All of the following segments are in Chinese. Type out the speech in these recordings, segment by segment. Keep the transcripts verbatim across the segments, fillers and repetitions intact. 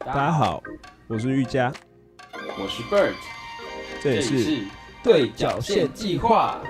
大家好，我是玉佳， 我是 Bird， 这里是对角线计划。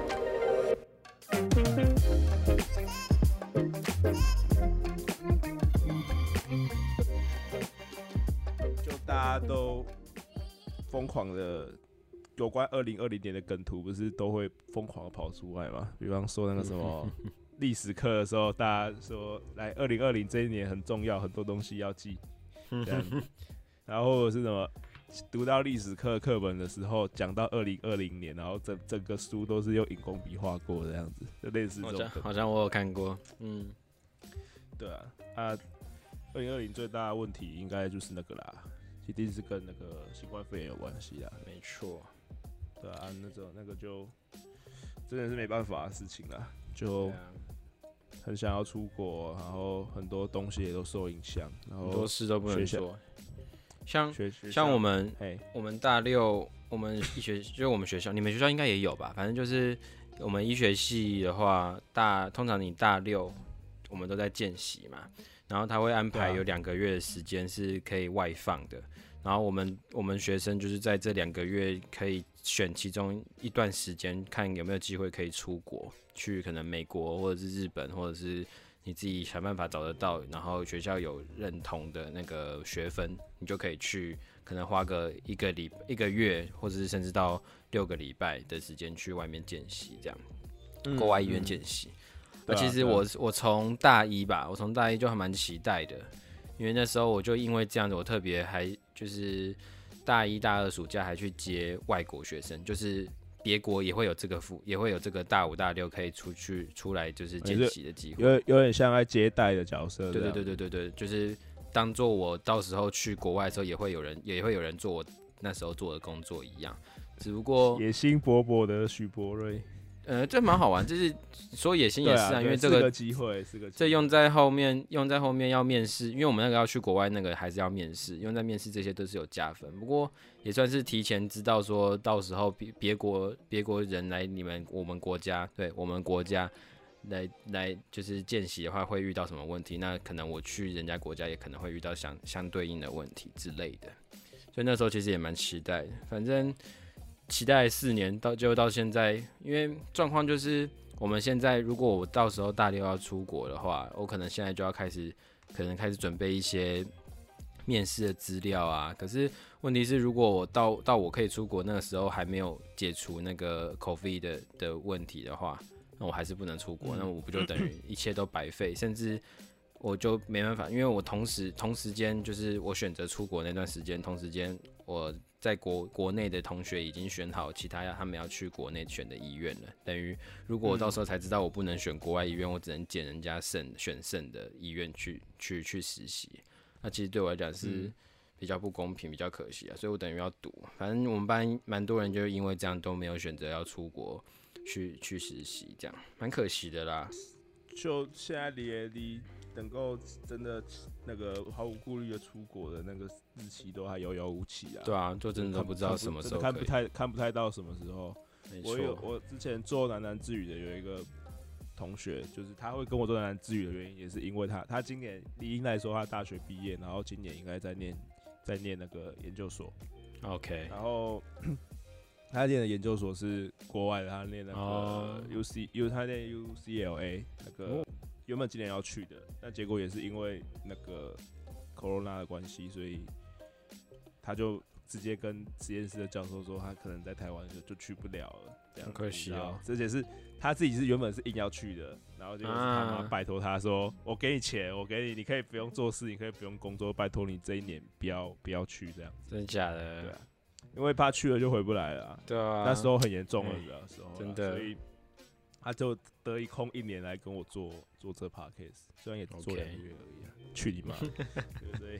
就大家都疯狂的有关二零二零年的梗图，不是都会疯狂的跑出来吗？比方说那个什么历史课的时候，大家说来二零二零这一年很重要，很多东西要记，这样子。然后或者是什么读到历史课课本的时候，讲到二零二零年，然后整整个书都是用荧光笔画过的这样子，就类似这种。 好像好像我有看过，嗯， 对啊，啊，二零二零最大的问题应该就是那个啦，一定是跟那个新冠肺炎有关系啦。 没错， 对啊，那种那个就真的是没办法的事情啦，就很想要出国，然后很多东西也都受影响，然后很多事都不能做。像像我们我们大六，我们医学就是我们学校，你们学校应该也有吧？反正就是我们医学系的话，大通常你大六我们都在见习嘛，然后他会安排有两个月的时间是可以外放的，然后我们我们学生就是在这两个月可以选其中一段时间，看有没有机会可以出国，去可能美国或者是日本，或者是你自己想办法找得到，然后学校有认同的那个学分，你就可以去，可能花个一个礼一个月，或者是甚至到六个礼拜的时间去外面见习，这样，嗯、国外医院见习。那、嗯啊、其实我我从大一吧，我从大一就还蛮期待的，因为那时候我就因为这样子，我特别还就是大一大二暑假还去接外国学生，就是别国也会有这个副，也会有这个大五大六可以出去出来就是见习的机会， 有有点像在接待的角色。 对对对对对对，就是当做我到时候去国外的时候，也会有人也会有人做我那时候做的工作一样，只不过野心勃勃的许博瑞。 呃，这蛮好玩，就是说野心也是啊，啊因为这个机会是个这用在后面，用在后面要面试，因为我们那个要去国外那个还是要面试，用在面试这些都是有加分。不过也算是提前知道说到时候别别国别国人来你们我们国家，对我们国家来来就是见习的话会遇到什么问题，那可能我去人家国家也可能会遇到相相对应的问题之类的，所以那时候其实也蛮期待的，反正。期待四年到就到现在，因为状况就是我们现在如果我到时候大六要出国的话，我可能现在就要开始可能开始准备一些面试的资料啊。可是问题是，如果我到到我可以出国那个时候还没有解除那个 COVID 的的问题的话，那我还是不能出国，那我不就等于一切都白费，甚至我就没办法，因为我同时同时间就是我选择出国那段时间，同时间我。在国国内的同学已经选好其他要他们要去国内选的医院了，等于如果我到时候才知道我不能选国外医院，我只能捡人家剩选剩的医院去去去实习，那其实对我来讲是比较不公平，比较可惜啊，所以我等于要赌。反正我们班蛮多人就因为这样都没有选择要出国去去实习，这样蛮可惜的啦。 就现在离离能够真的那个毫无顾虑的出国的那个日期都还遥遥无期啊！ 对啊，就真的都不知道什么时候可以， 看不太看不太到什么时候。 没我有我之前做喃喃自语的有一个同学，就是他会跟我做喃喃自语的原因，也是因为他他今年理应来说他大学毕业，然后今年应该在念在念那个研究所。 OK， 然后他念的研究所是国外的，他念那个 U C U， 他念 U C L A 那个。哦原本今年要去的，但结果也是因为那个 Corona 的关系，所以他就直接跟实验室的教授说，他可能在台湾 就, 就去不了了，这样很可惜哦。 而且是他自己是原本是硬要去的，然后就是他妈拜托他说，啊、我给你钱，我给你，你可以不用做事，你可以不用工作，拜托你这一年不要不要去这样子。 真的假的？ 对啊，因为怕去了就回不来了、啊。 对啊， 那时候很严重了的时候， 真的， 所以。他就得一空一年来跟我做做这 podcast， 虽然也做两个月而已、啊 okay. 去你妈！对所以，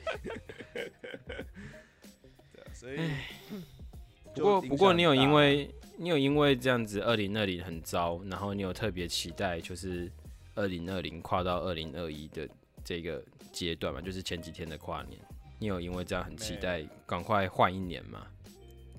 对啊，所以不过不过你有因为你有因为这样子二零二零很糟，然后你有特别期待就是二零二零跨到二零二一的这个阶段嘛？就是前几天的跨年，你有因为这样很期待赶快换一年吗？ 没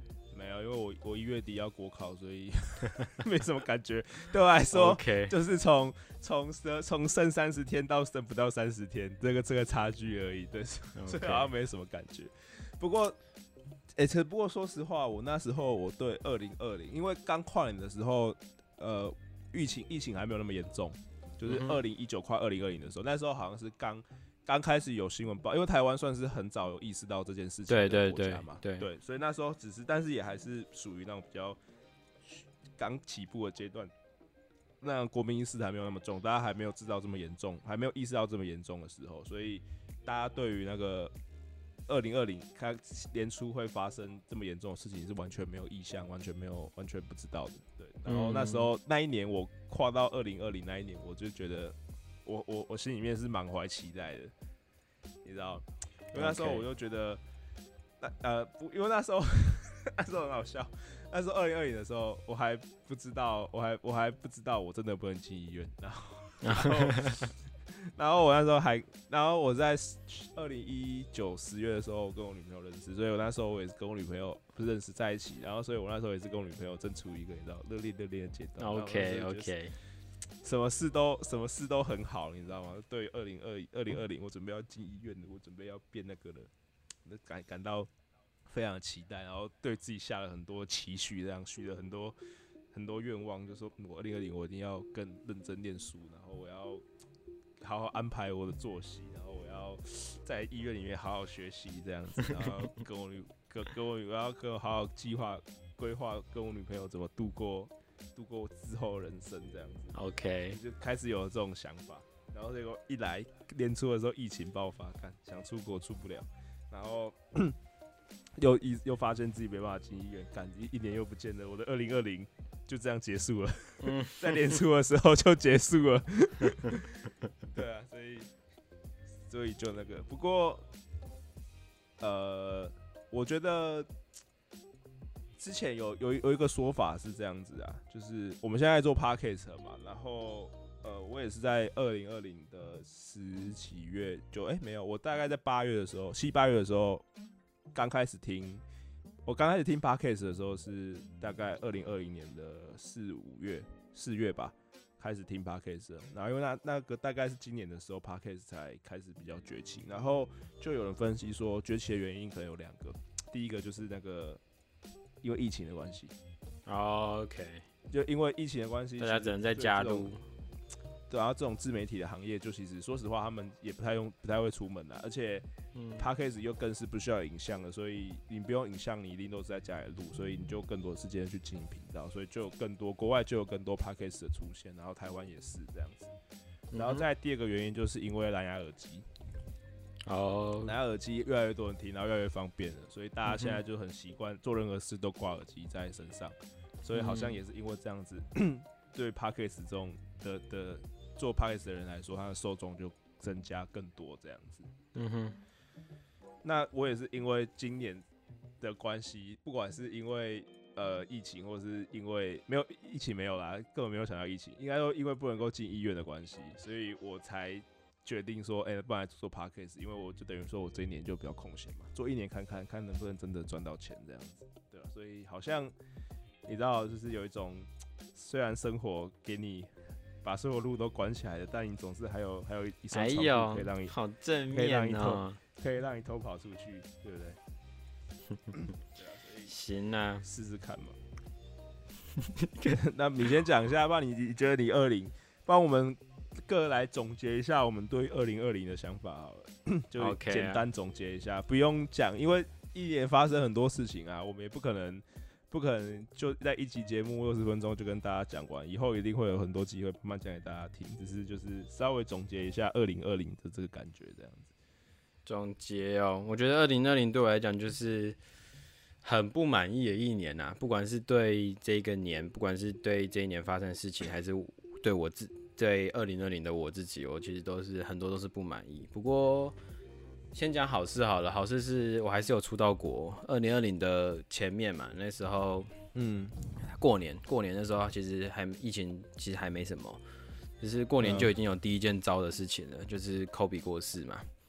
没有，因为我我一月底要国考，所以没什么感觉。对我来说， okay. 就是从从从剩三十天到剩不到三十天，这个这个差距而已。对， okay. 所以好像没什么感觉。不过，哎、欸，不过说实话，我那时候我对二零二零，因为刚跨年的时候，呃，疫情疫情还没有那么严重，就是二零一九跨二零二零的时候，那时候好像是刚。刚开始有新闻报，因为台湾算是很早有意识到这件事情的国家嘛， 对对 对, 对, 对，所以那时候只是，但是也还是属于那种比较刚起步的阶段，那国民意识还没有那么重，大家还没有知道这么严重，还没有意识到这么严重的时候，所以大家对于那个二零二零开年初会发生这么严重的事情是完全没有意向，完全没有，完全不知道的，对。然后那时候、嗯、那一年我跨到二零二零那一年，我就觉得。我我我心里面是满怀期待的，你知道，因为那时候我就觉得，那呃不，因为那时候那时候很好笑，那时候二零二零的时候，我还不知道，我还我还不知道我真的不能进医院，然后然后然后我那时候还，然后我在二零一九十月的时候跟我女朋友认识，所以我那时候我也是跟我女朋友不是认识在一起，然后所以我那时候也是跟我女朋友正处于一个你知道热恋热恋的阶段。 OK OK。 什么事都什么事都很好，你知道吗？对于二零二二零二零，我准备要进医院了，我准备要变那个了，感感到非常的期待，然后对自己下了很多期许，这样许了很多很多愿望，就说我二零二零我一定要更认真念书，然后我要好好安排我的作息，然后我要在医院里面好好学习这样子，然后跟我女跟跟我我要跟我好好计划规划跟我女朋友怎么度过。度过之后人生这样子 ，OK， 就开始有这种想法，然后结果一来年初的时候疫情爆发，看想出国出不了，然后又又发现自己没办法进医院，干一年又不见了，我的二零二零就这样结束了，嗯、在年初的时候就结束了，对啊，所以所以就那个，不过呃，我觉得。之前有有有一个说法是这样子啊，就是我们现在在做 podcast 嘛，然后呃，我也是在二零二零的十几月就哎、欸、没有，我大概在八月的时候，七八月的时候刚开始听，我刚开始听 podcast 的时候是大概二零二零年的四五月四月吧，开始听 podcast， 然后因为那那个大概是今年的时候 podcast 才开始比较崛起，然后就有人分析说崛起的原因可能有两个，第一个就是那个。因为疫情的关系、 oh, ，OK， 就因为疫情的关系， 大家只能在家录。 对，然后这种自媒体的行业，就其实说实话，他们也不太用，不太会出门啦，而且、嗯、Podcast 又更是不需要影像的，所以你不用影像，你一定都是在家里录，所以你就更多的时间去经营频道，所以就有更多国外就有更多 Podcast 的出现，然后台湾也是这样子。然后再第二个原因，就是因为蓝牙耳机。哦，蓝牙耳机越来越多人听，然后越来越方便了，所以大家现在就很习惯做任何事都挂耳机在身上，所以好像也是因为这样子，嗯、对 Podcast 这种的的做 Podcast 的人来说，他的受众就增加更多这样子。嗯哼，那我也是因为今年的关系，不管是因为呃疫情，或是因为没有疫情没有啦，根本没有想到疫情，应该说因为不能够进医院的关系，所以我才。决定说，哎、欸，不然来做 podcast， 因为我就等于说我这一年就比较空闲嘛，做一年看看，看能不能真的赚到钱这样子，对吧、啊？所以好像你知道，就是有一种，虽然生活给你把所有路都关起来了，但你总是还有还有一扇窗户可以让你好正面、喔、 可以让你偷，可以让你偷跑出去，对不对？对啊，所以行啊， 试试看嘛。那你先讲一下，不然你你觉得你二零，帮我们。各来总结一下我们对二零二零的想法好了，就简单总结一下， okay 啊、不用讲，因为一年发生很多事情啊，我们也不可能不可能就在一集节目六十分钟就跟大家讲完，以后一定会有很多机会慢慢讲给大家听，只是就是稍微总结一下二零二零的这个感觉这样子。 总结哦，我觉得二零二零对我来讲就是很不满意的一年啊，不管是对这个年，不管是对这一年发生的事情，还是对我自对二零二零的我自己，我其实都是很多都是不满意。不过先讲好事好了，好事是我还是有出到国。二零二零的前面嘛，那时候嗯，过年过年的时候，其实还疫情其实还没什么，只是过年就已经有第一件糟的事情了，就是 Kobe 过世嘛。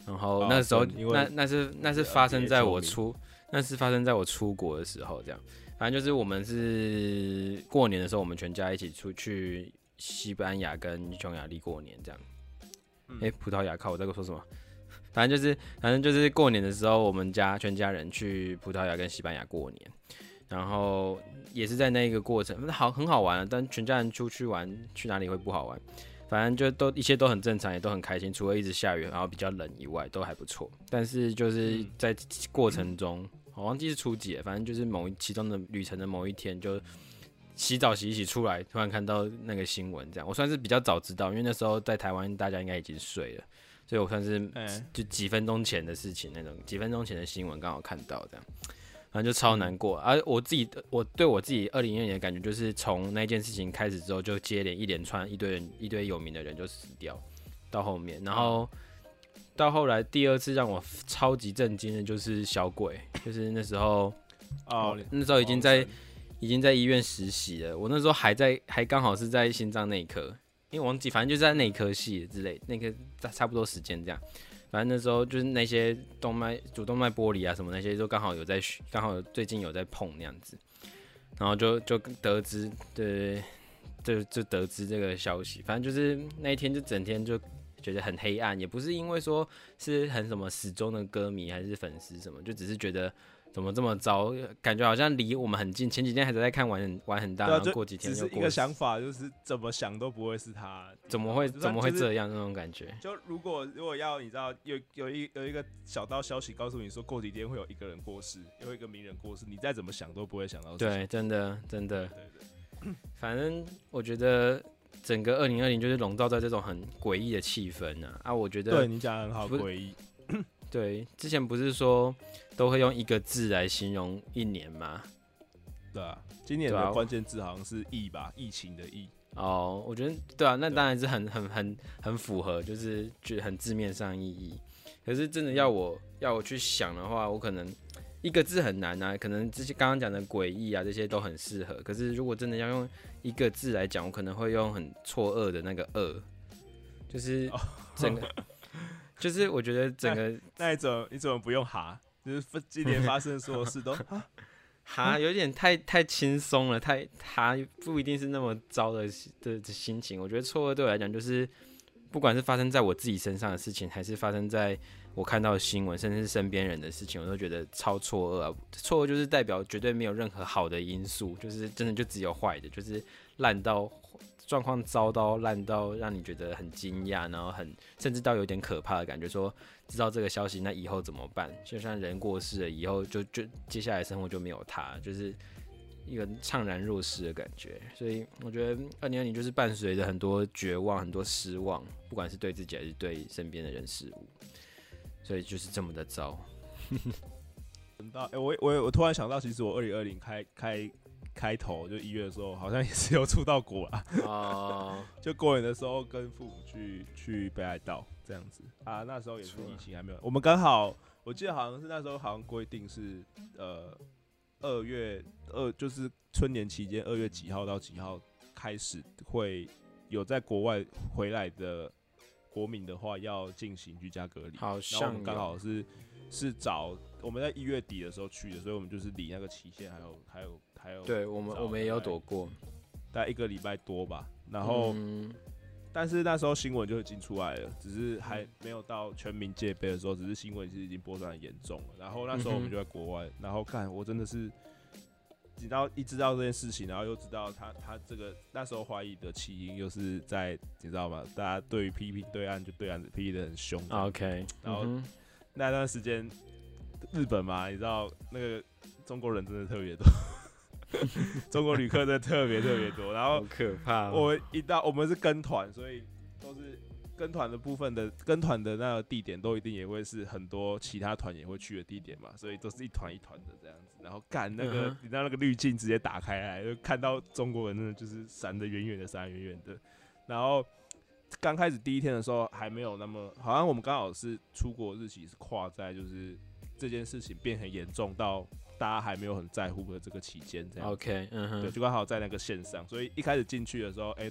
然后哦那时候、 对因为那那是那是发生在我 N B A 出那是发生在我出国的时候，这样，反正就是我们是过年的时候，我们全家一起出去西班牙跟匈牙利过年，这样。哎、 嗯欸，葡萄牙靠我在说什么？反正就是反正就是过年的时候，我们家全家人去葡萄牙跟西班牙过年，然后也是在那一个过程，好很好玩啊。但全家人出去玩，去哪里会不好玩？反正就都一切都很正常，也都很开心，除了一直下雨，然后比较冷以外，都还不错。但是就是在过程中，我忘记是初几了，反正就是某一其中的旅程的某一天，就洗澡洗一洗出来，突然看到那个新闻，这样我算是比较早知道，因为那时候在台湾大家应该已经睡了，所以我算是就几分钟前的事情那种，几分钟前的新闻刚好看到这样。反正就超难过，而、啊、我自己，我对我自己二零一二年的感觉就是，从那件事情开始之后，就接连一连串一堆人，一堆有名的人就死掉，到后面，然后到后来第二次让我超级震惊的就是小鬼，就是那时候，哦，那时候已经在已经在医院实习了，我那时候还在，还刚好是在心脏内科，因为我忘记，反正就在内科系之类，那个差不多时间这样。反正那时候就是那些动脉、主动脉剥离啊什么那些，都刚好有在，刚好最近有在碰那样子，然后就就得知，对，就就得知这个消息。反正就是那一天就整天就觉得很黑暗，也不是因为说是很什么死忠的歌迷还是粉丝什么，就只是觉得怎么这么糟，感觉好像离我们很近。前几天还在看玩很玩很大，然后过几天又过。 只是一个想法，就是怎么想都不会是他， 怎么会怎么会这样那种感觉？ 就如果如果要你知道有有一有一个小道消息告诉你说过几天会有一个人过世，有一个名人过世，你再怎么想都不会想到。 对，真的真的。 对对对， 反正我觉得整个二零二零就是笼罩在这种很诡异的气氛啊啊！我觉得对你讲的很好，诡异。 对，之前不是说都会用一个字来形容一年吗？ 对啊，今年的关键字好像是“疫”吧，疫情的“疫”。 哦，我觉得对啊，那当然是很很很很符合，就是觉得很字面上意义。可是真的要我要我去想的话，我可能一个字很难啊，可能这些刚刚讲的诡异啊，这些都很适合。可是如果真的要用一个字来讲，我可能会用很错愕的那个“愕”，就是整个。就是我觉得整个那, 那你怎么你怎么不用哈？就是今年发生的所有事都哈哈，有点太太轻松了，太哈不一定是那么糟 的, 的, 的心情。我觉得错愕对我来讲，就是不管是发生在我自己身上的事情，还是发生在我看到的新闻，甚至是身边人的事情，我都觉得超错愕啊！错愕就是代表绝对没有任何好的因素，就是真的就只有坏的，就是烂到。状况糟到烂到让你觉得很惊讶，然后很甚至到有点可怕的感觉，说知道这个消息，那以后怎么办？就像人过世了以后就，就就接下来生活就没有他，就是一个怅然若失的感觉。所以我觉得二零二零就是伴随着很多绝望、很多失望，不管是对自己还是对身边的人事物，所以就是这么的糟。 欸、我我我突然想到，其实我二零二零开开。开头就一月的时候，好像也是有出到国啦。哦，就过年的时候跟父母去去北海道这样子啊，那时候也是疫情还没有，我们刚好我记得好像是那时候好像规定是呃二月二就是春年期间二月几号到几号开始会有在国外回来的国民的话要进行居家隔离， 好像然后我们刚好是是找我们在一月底的时候去的，所以我们就是离那个期限还有还有。还有对我们我们也有躲过， 大概一个礼拜多吧。然后，嗯、但是那时候新闻就已经出来了，只是还没有到全民戒备的时候，只是新闻是已经波传很严重了。然后那时候我们就在国外，嗯、然后看我真的是，你知道一知道这件事情，然后又知道他他这个那时候怀疑的起因又是在你知道吗？大家对于批评对岸就对岸批评的很凶。 OK， 然后、嗯、那段时间日本嘛，你知道那个中国人真的特别多。中国旅客真的特别特别多，然后好可怕、哦。 我们一到我们是跟团，所以都是跟团的部分的跟团的那个地点都一定也会是很多其他团也会去的地点嘛，所以都是一团一团的这样子。然后干那个，嗯、你知道那个滤镜直接打开来，就看到中国人真的就是闪得远远的，闪得远远的。然后刚开始第一天的时候还没有那么，好像我们刚好是出国日期是跨在就是这件事情变很严重到。大家还没有很在乎的这个期间，这样 ，OK， 嗯哼， 对，就刚好在那个线上，所以一开始进去的时候，哎、欸，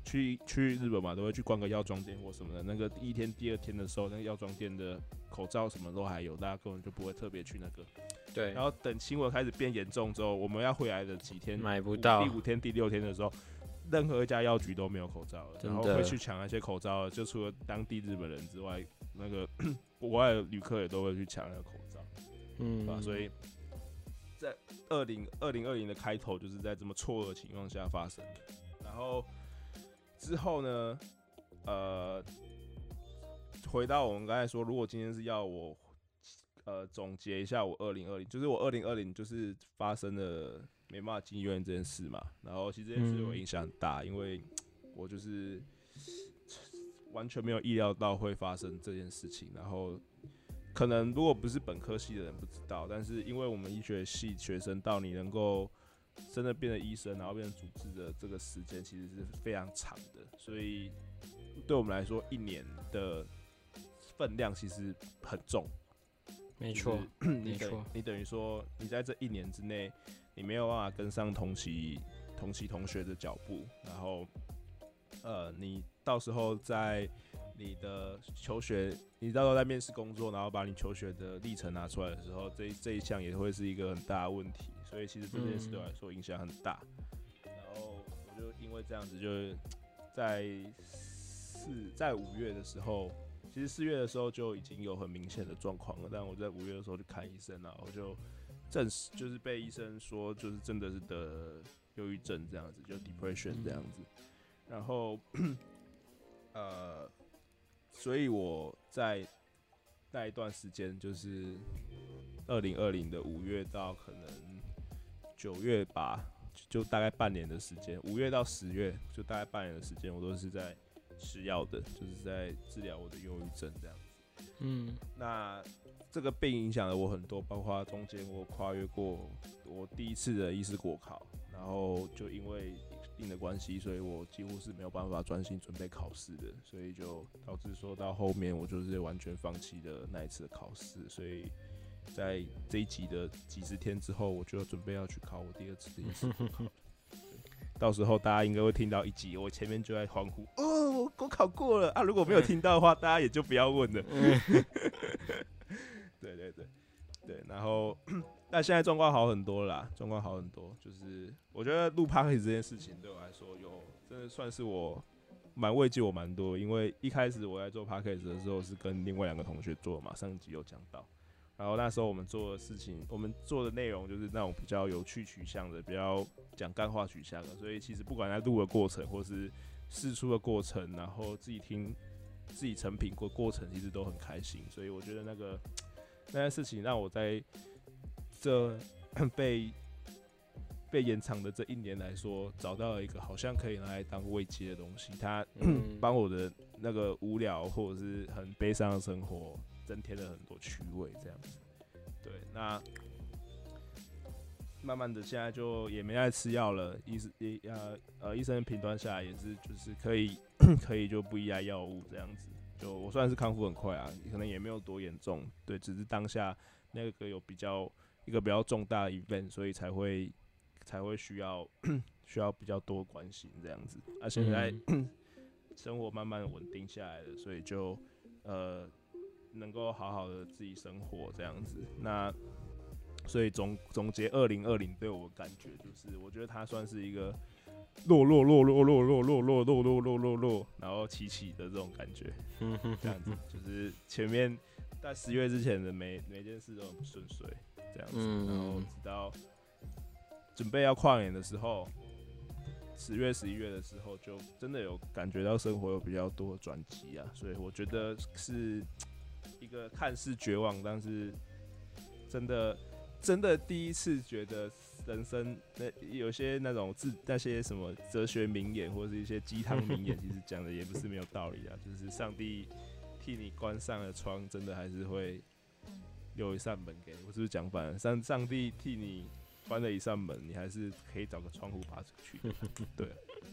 去去日本嘛，都会去逛个药妆店或什么的。那个第一天、第二天的时候，那个药妆店的口罩什么都还有，大家根本就不会特别去那个。 对。 然后等新闻开始变严重之后，我们要回来的几天， 买不到。 第五天、第六天的时候，任何一家药局都没有口罩了，然后会去抢那些口罩，就除了当地日本人之外，那个国外的旅客也都会去抢那个口罩。嗯，啊，所以在二零二零二零的开头就是在这么错愕的情况下发生的。然后之后呢，呃，回到我们刚才说，如果今天是要我呃总结一下我二零二零，就是我二零二零就是发生了没办法进医院这件事嘛。然后其实这件事对我影响很大，因为我就是完全没有意料到会发生这件事情，然后。可能如果不是本科系的人不知道，但是因为我们医学系学生到你能够真的变成医生，然后变成主治的这个时间其实是非常长的，所以对我们来说一年的分量其实很重。 没错， 你等你等于说你在这一年之内，你没有办法跟上同期同期同学的脚步，然后呃，你到时候在你的求学，你到时候在面试工作，然后把你求学的历程拿出来的时候，这这一项也会是一个很大的问题，所以其实这件事对我来说影响很大。然后我就因为这样子，就在四在五月的时候，其实四月的时候就已经有很明显的状况了，但我在五月的时候去看医生，然后就证实就是被医生说就是真的是得忧郁症这样子，就 depression 这样子，然后呃。所以我在那一段时间，就是二零二零的五月到可能九月吧，就大概半年的时间，五月到十月就大概半年的时间，我都是在吃药的，就是在治疗我的忧郁症这样子。嗯，那这个病影响了我很多，包括中间我跨越过我第一次的医师国考，然后就因为病的关系，所以我几乎是没有办法专心准备考试的，所以就导致说到后面我就是完全放弃了那一次的考试，所以在这一集的几十天之后，我就准备要去考我第二次的医师国考。到时候大家应该会听到一集，我前面就在欢呼，哦，我我考过了啊！如果没有听到的话，大家也就不要问了。对对对对，然后但现在状况好很多了啦，状况好很多。就是我觉得录 Podcast 这件事情对我来说，有真的算是我蛮慰藉我蛮多，因为一开始我在做 Podcast 的时候是跟另外两个同学做嘛，上集有讲到。然后那时候我们做的事情，我们做的内容就是那种比较有趣取向的，比较讲干话取向的，所以其实不管在录的过程，或是释出的过程，然后自己听自己成品过过程，其实都很开心。所以我觉得那个那件事情让我在这被被延长的这一年来说，找到了一个好像可以拿来当慰藉的东西，它帮我的那个无聊或者是很悲伤的生活增添了很多趣味，这样子。对，那慢慢的现在就也没在吃药了，医生呃呃医生评断下来也是就是可以可以就不依赖药物这样子。就我算是康复很快啊，可能也没有多严重，对，只是当下那个有比较一个比较重大的 event， 所以才会才会需要需要比较多关心这样子。啊，现在、嗯、生活慢慢稳定下来了，所以就呃。能够好好的自己生活这样子，那所以总总结二零二零对我的感觉就是，我觉得它算是一个落落落落落落落落落落落落落，然后起起的这种感觉，这样子就是前面在十月之前的每每件事都很不顺遂，这样子，然后直到准备要跨年的时候，十月十一月的时候，就真的有感觉到生活有比较多的转机啊，所以我觉得是。一个看似绝望，但是真的真的第一次觉得人生那有些那种字那些什么哲学名言或者是一些鸡汤名言，其实讲的也不是没有道理啊。就是上帝替你关上了窗，真的还是会留一扇门给你。我是不是讲反了？上上帝替你关了一扇门，你还是可以找个窗户爬出去的。对，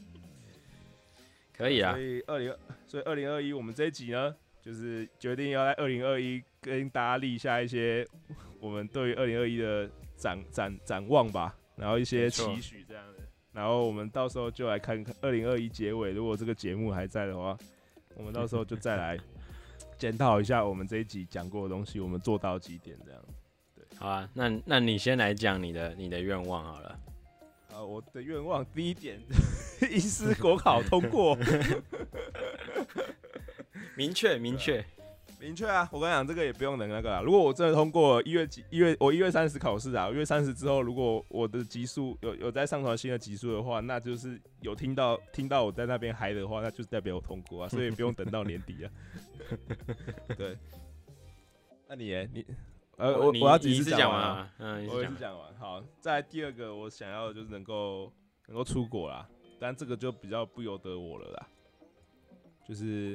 可以啊。 所以二零所以二零二一我们这一集呢？就是决定要在二零二一跟大家立下一些我们对于二零二一的展展展望吧，然后一些期许这样的。 然后我们到时候就来看看二零二一结尾，如果这个节目还在的话，我们到时候就再来检讨一下我们这一集讲过的东西，我们做到几点这样。对， 好啊，那那你先来讲你的你的愿望好了。 啊，我的愿望第一点，医师国考通过， 明确明确。 明确啊！我跟你讲，这个也不用等那个啦。如果我真的通过一月几一月，我一月三十考试啊，一月三十之后，如果我的集数有有在上传新的集数的话，那就是有听到听到我在那边嗨的话，那就是代表我通过啊，所以不用等到年底啊。对，那你耶你呃我我要几次讲完啊？ 嗯， 我一次讲完。好，再来第二个，我想要的就是能够能够出国啦，但这个就比较不由得我了啦，就是。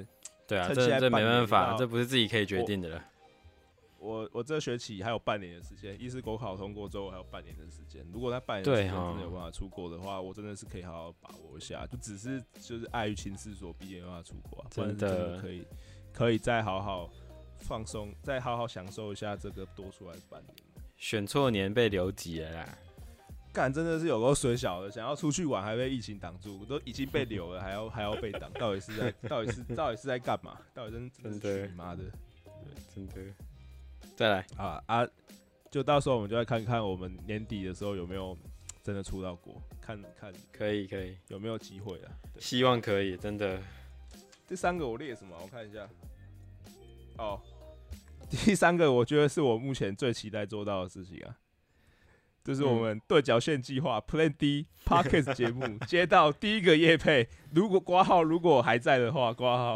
对啊，这这没办法，这不是自己可以决定的了。 我 我, 我这学期还有半年的时间，医师国考通过之后还有半年的时间。如果那半年的时间真的有办法出国的话，我真的是可以好好把握一下。就只是就是碍于情势所逼，没办法出国、啊，不然真的可以可以再好好放松，再好好享受一下这个多出来的半年。 选错年被留级了啦！ 干真的是有够水小的，想要出去玩还被疫情挡住，都已经被留了，还要还要被挡，到底是在到底是到底是在干嘛？到底真真的去妈的，对， 真的。再来啊啊！就到时候我们就来看看我们年底的时候有没有真的出到国，看看可以可以有没有机会啊？ 希望可以，真的。 第三个我列什么？我看一下。哦，第三个我觉得是我目前最期待做到的事情啊。就是我们对角线计划 Plan D Podcast 节目接到第一个业配，如果挂号如果还在的话，挂号。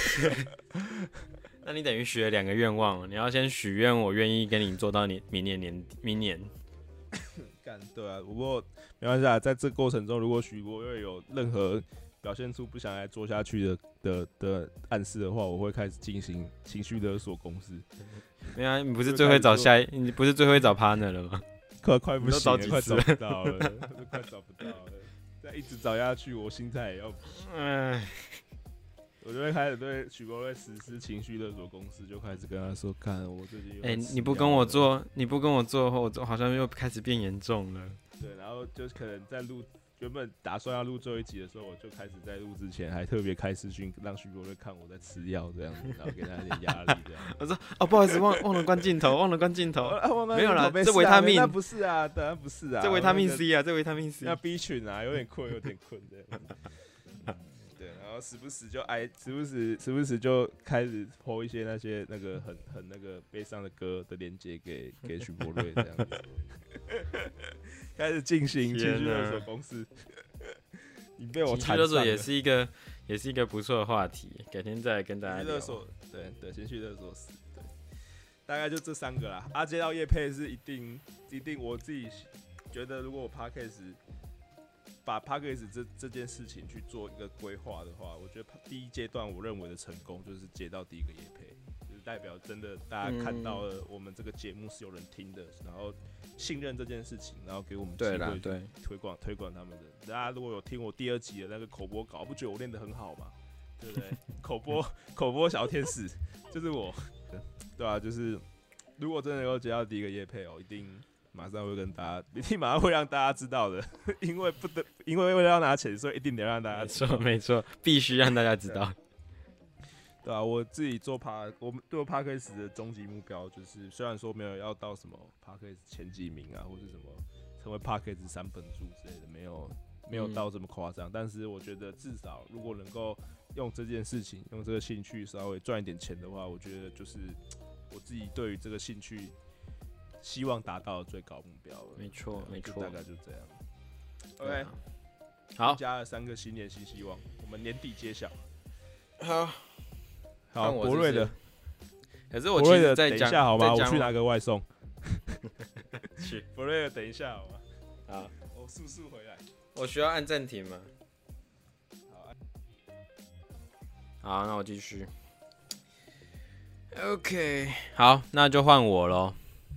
那你等于许了两个愿望，你要先许愿，我愿意跟你做到年明年年明年。 干对啊，不过没关系啊，在这过程中，如果许国瑞有任何表现出不想来做下去的的的暗示的话，我会开始进行情绪勒索攻势。 没啊，你不是最会找下一，你不是最会找 partner 了吗？ 快快不行了，快找不到了，快找不到了。再一直找下去，我心态也要。唉，我就会开始对许国瑞实施情绪勒索攻势，就开始跟他说：“看我最近有……哎、 欸，你不跟我做，你不跟我做后，我好像又开始变严重了。” 对，然后就可能在录原本打算要录最后一集的时候，我就开始在录之前还特别开视讯让许国瑞看我在吃药这样子，然后给他一点压力这样。 我说哦，不好意思，忘忘了关镜头，忘了关镜头。 啊、 没有啦， 没这维他命， 那不是啊，当然不是啊， 这维他命 C 啊，这维他命 C。 那 B 群啊，有点困，有点困这样。对，然后时不时就挨，时不时时不时就开始 po 一些那些那个很很那个悲伤的歌的连结给给许国瑞这样子。开始进行情绪勒索攻势，你被我缠上了。情绪勒索也是一个，也是一个不错的话题，改天再来跟大家聊。 情绪勒索，对对，情绪勒索是，对，大概就这三个啦。啊，接到业配是一定一定，我自己觉得，如果我 Podcast 把 Podcast 这这件事情去做一个规划的话，我觉得第一阶段我认为的成功就是接到第一个业配。代表真的大家看到了我们这个节目是有人听的，然后信任这件事情，然后给我们机会去推广推广他们的。大家如果有听我第二集的那个口播稿，不觉得我练得很好吗？对不对？口播口播小天使就是我，对啊，就是如果真的能够接到第一个业配哦，一定马上会跟大家，一定马上会让大家知道的，因为不得，因为为了要拿钱，所以一定得让大家知道。 没错，没错，必须让大家知道。 对啊，我自己做 Podcast， 我们对 Podcast 的终极目标就是，虽然说没有要到什么 Podcast 前几名啊，或是什么成为 Podcast 三本柱之类的，没有没有到这么夸张、嗯。但是我觉得至少如果能够用这件事情，用这个兴趣稍微赚一点钱的话，我觉得就是我自己对于这个兴趣希望达到的最高目标了。 没错，没错， 大概就这样。OK， 好， 加了三个新年新希望，我们年底揭晓。 好。 好，博瑞的， 可是我其实在等一下好吗？我去拿个外送。 去， 博瑞的，等一下好吗？ 好， 我速速回来。 我需要按暂停吗？ 好， 好，那我继续。OK， 好，那就换我咯。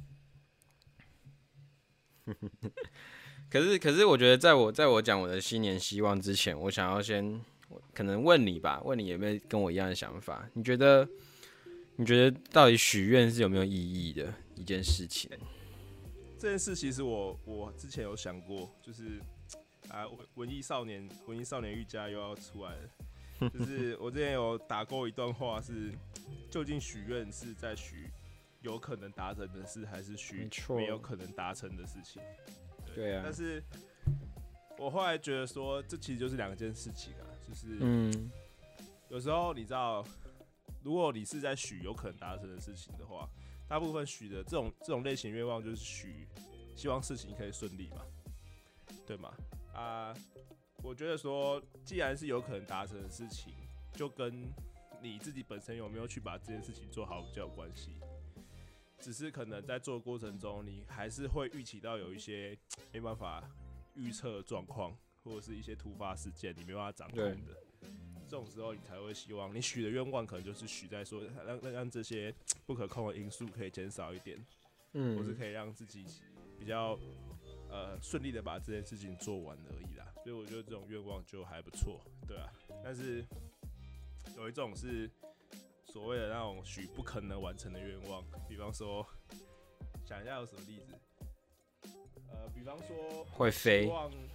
可是，可是，我觉得在我在我讲我的新年希望之前，我想要先。可能问你吧，问你有没有跟我一样的想法？你觉得，你觉得到底许愿是有没有意义的一件事情？ 这件事其实我我之前有想过，就是啊，文艺少年文艺少年瑜伽又要出来了。就是我之前有打过一段话是，究竟许愿是在许有可能达成的事，还是许没有可能达成的事情？对, 对啊。 但是我后来觉得说，这其实就是两件事情啊，就是嗯， 有时候你知道，如果你是在许有可能达成的事情的话，大部分许的这种这种类型愿望就是许希望事情可以顺利嘛，对吗？啊，我觉得说，既然是有可能达成的事情，就跟你自己本身有没有去把这件事情做好比较有关系。只是可能在做的过程中，你还是会预期到有一些没办法预测的状况，或者是一些突发事件，你没办法掌控的。这种时候，你才会希望你许的愿望，可能就是许在说让让这些不可控的因素可以减少一点，嗯，或是可以让自己比较呃顺利的把这件事情做完而已啦。所以我觉得这种愿望就还不错，对啊。但是有一种是所谓的那种许不可能完成的愿望，比方说，想一下有什么例子？呃，比方说会飞。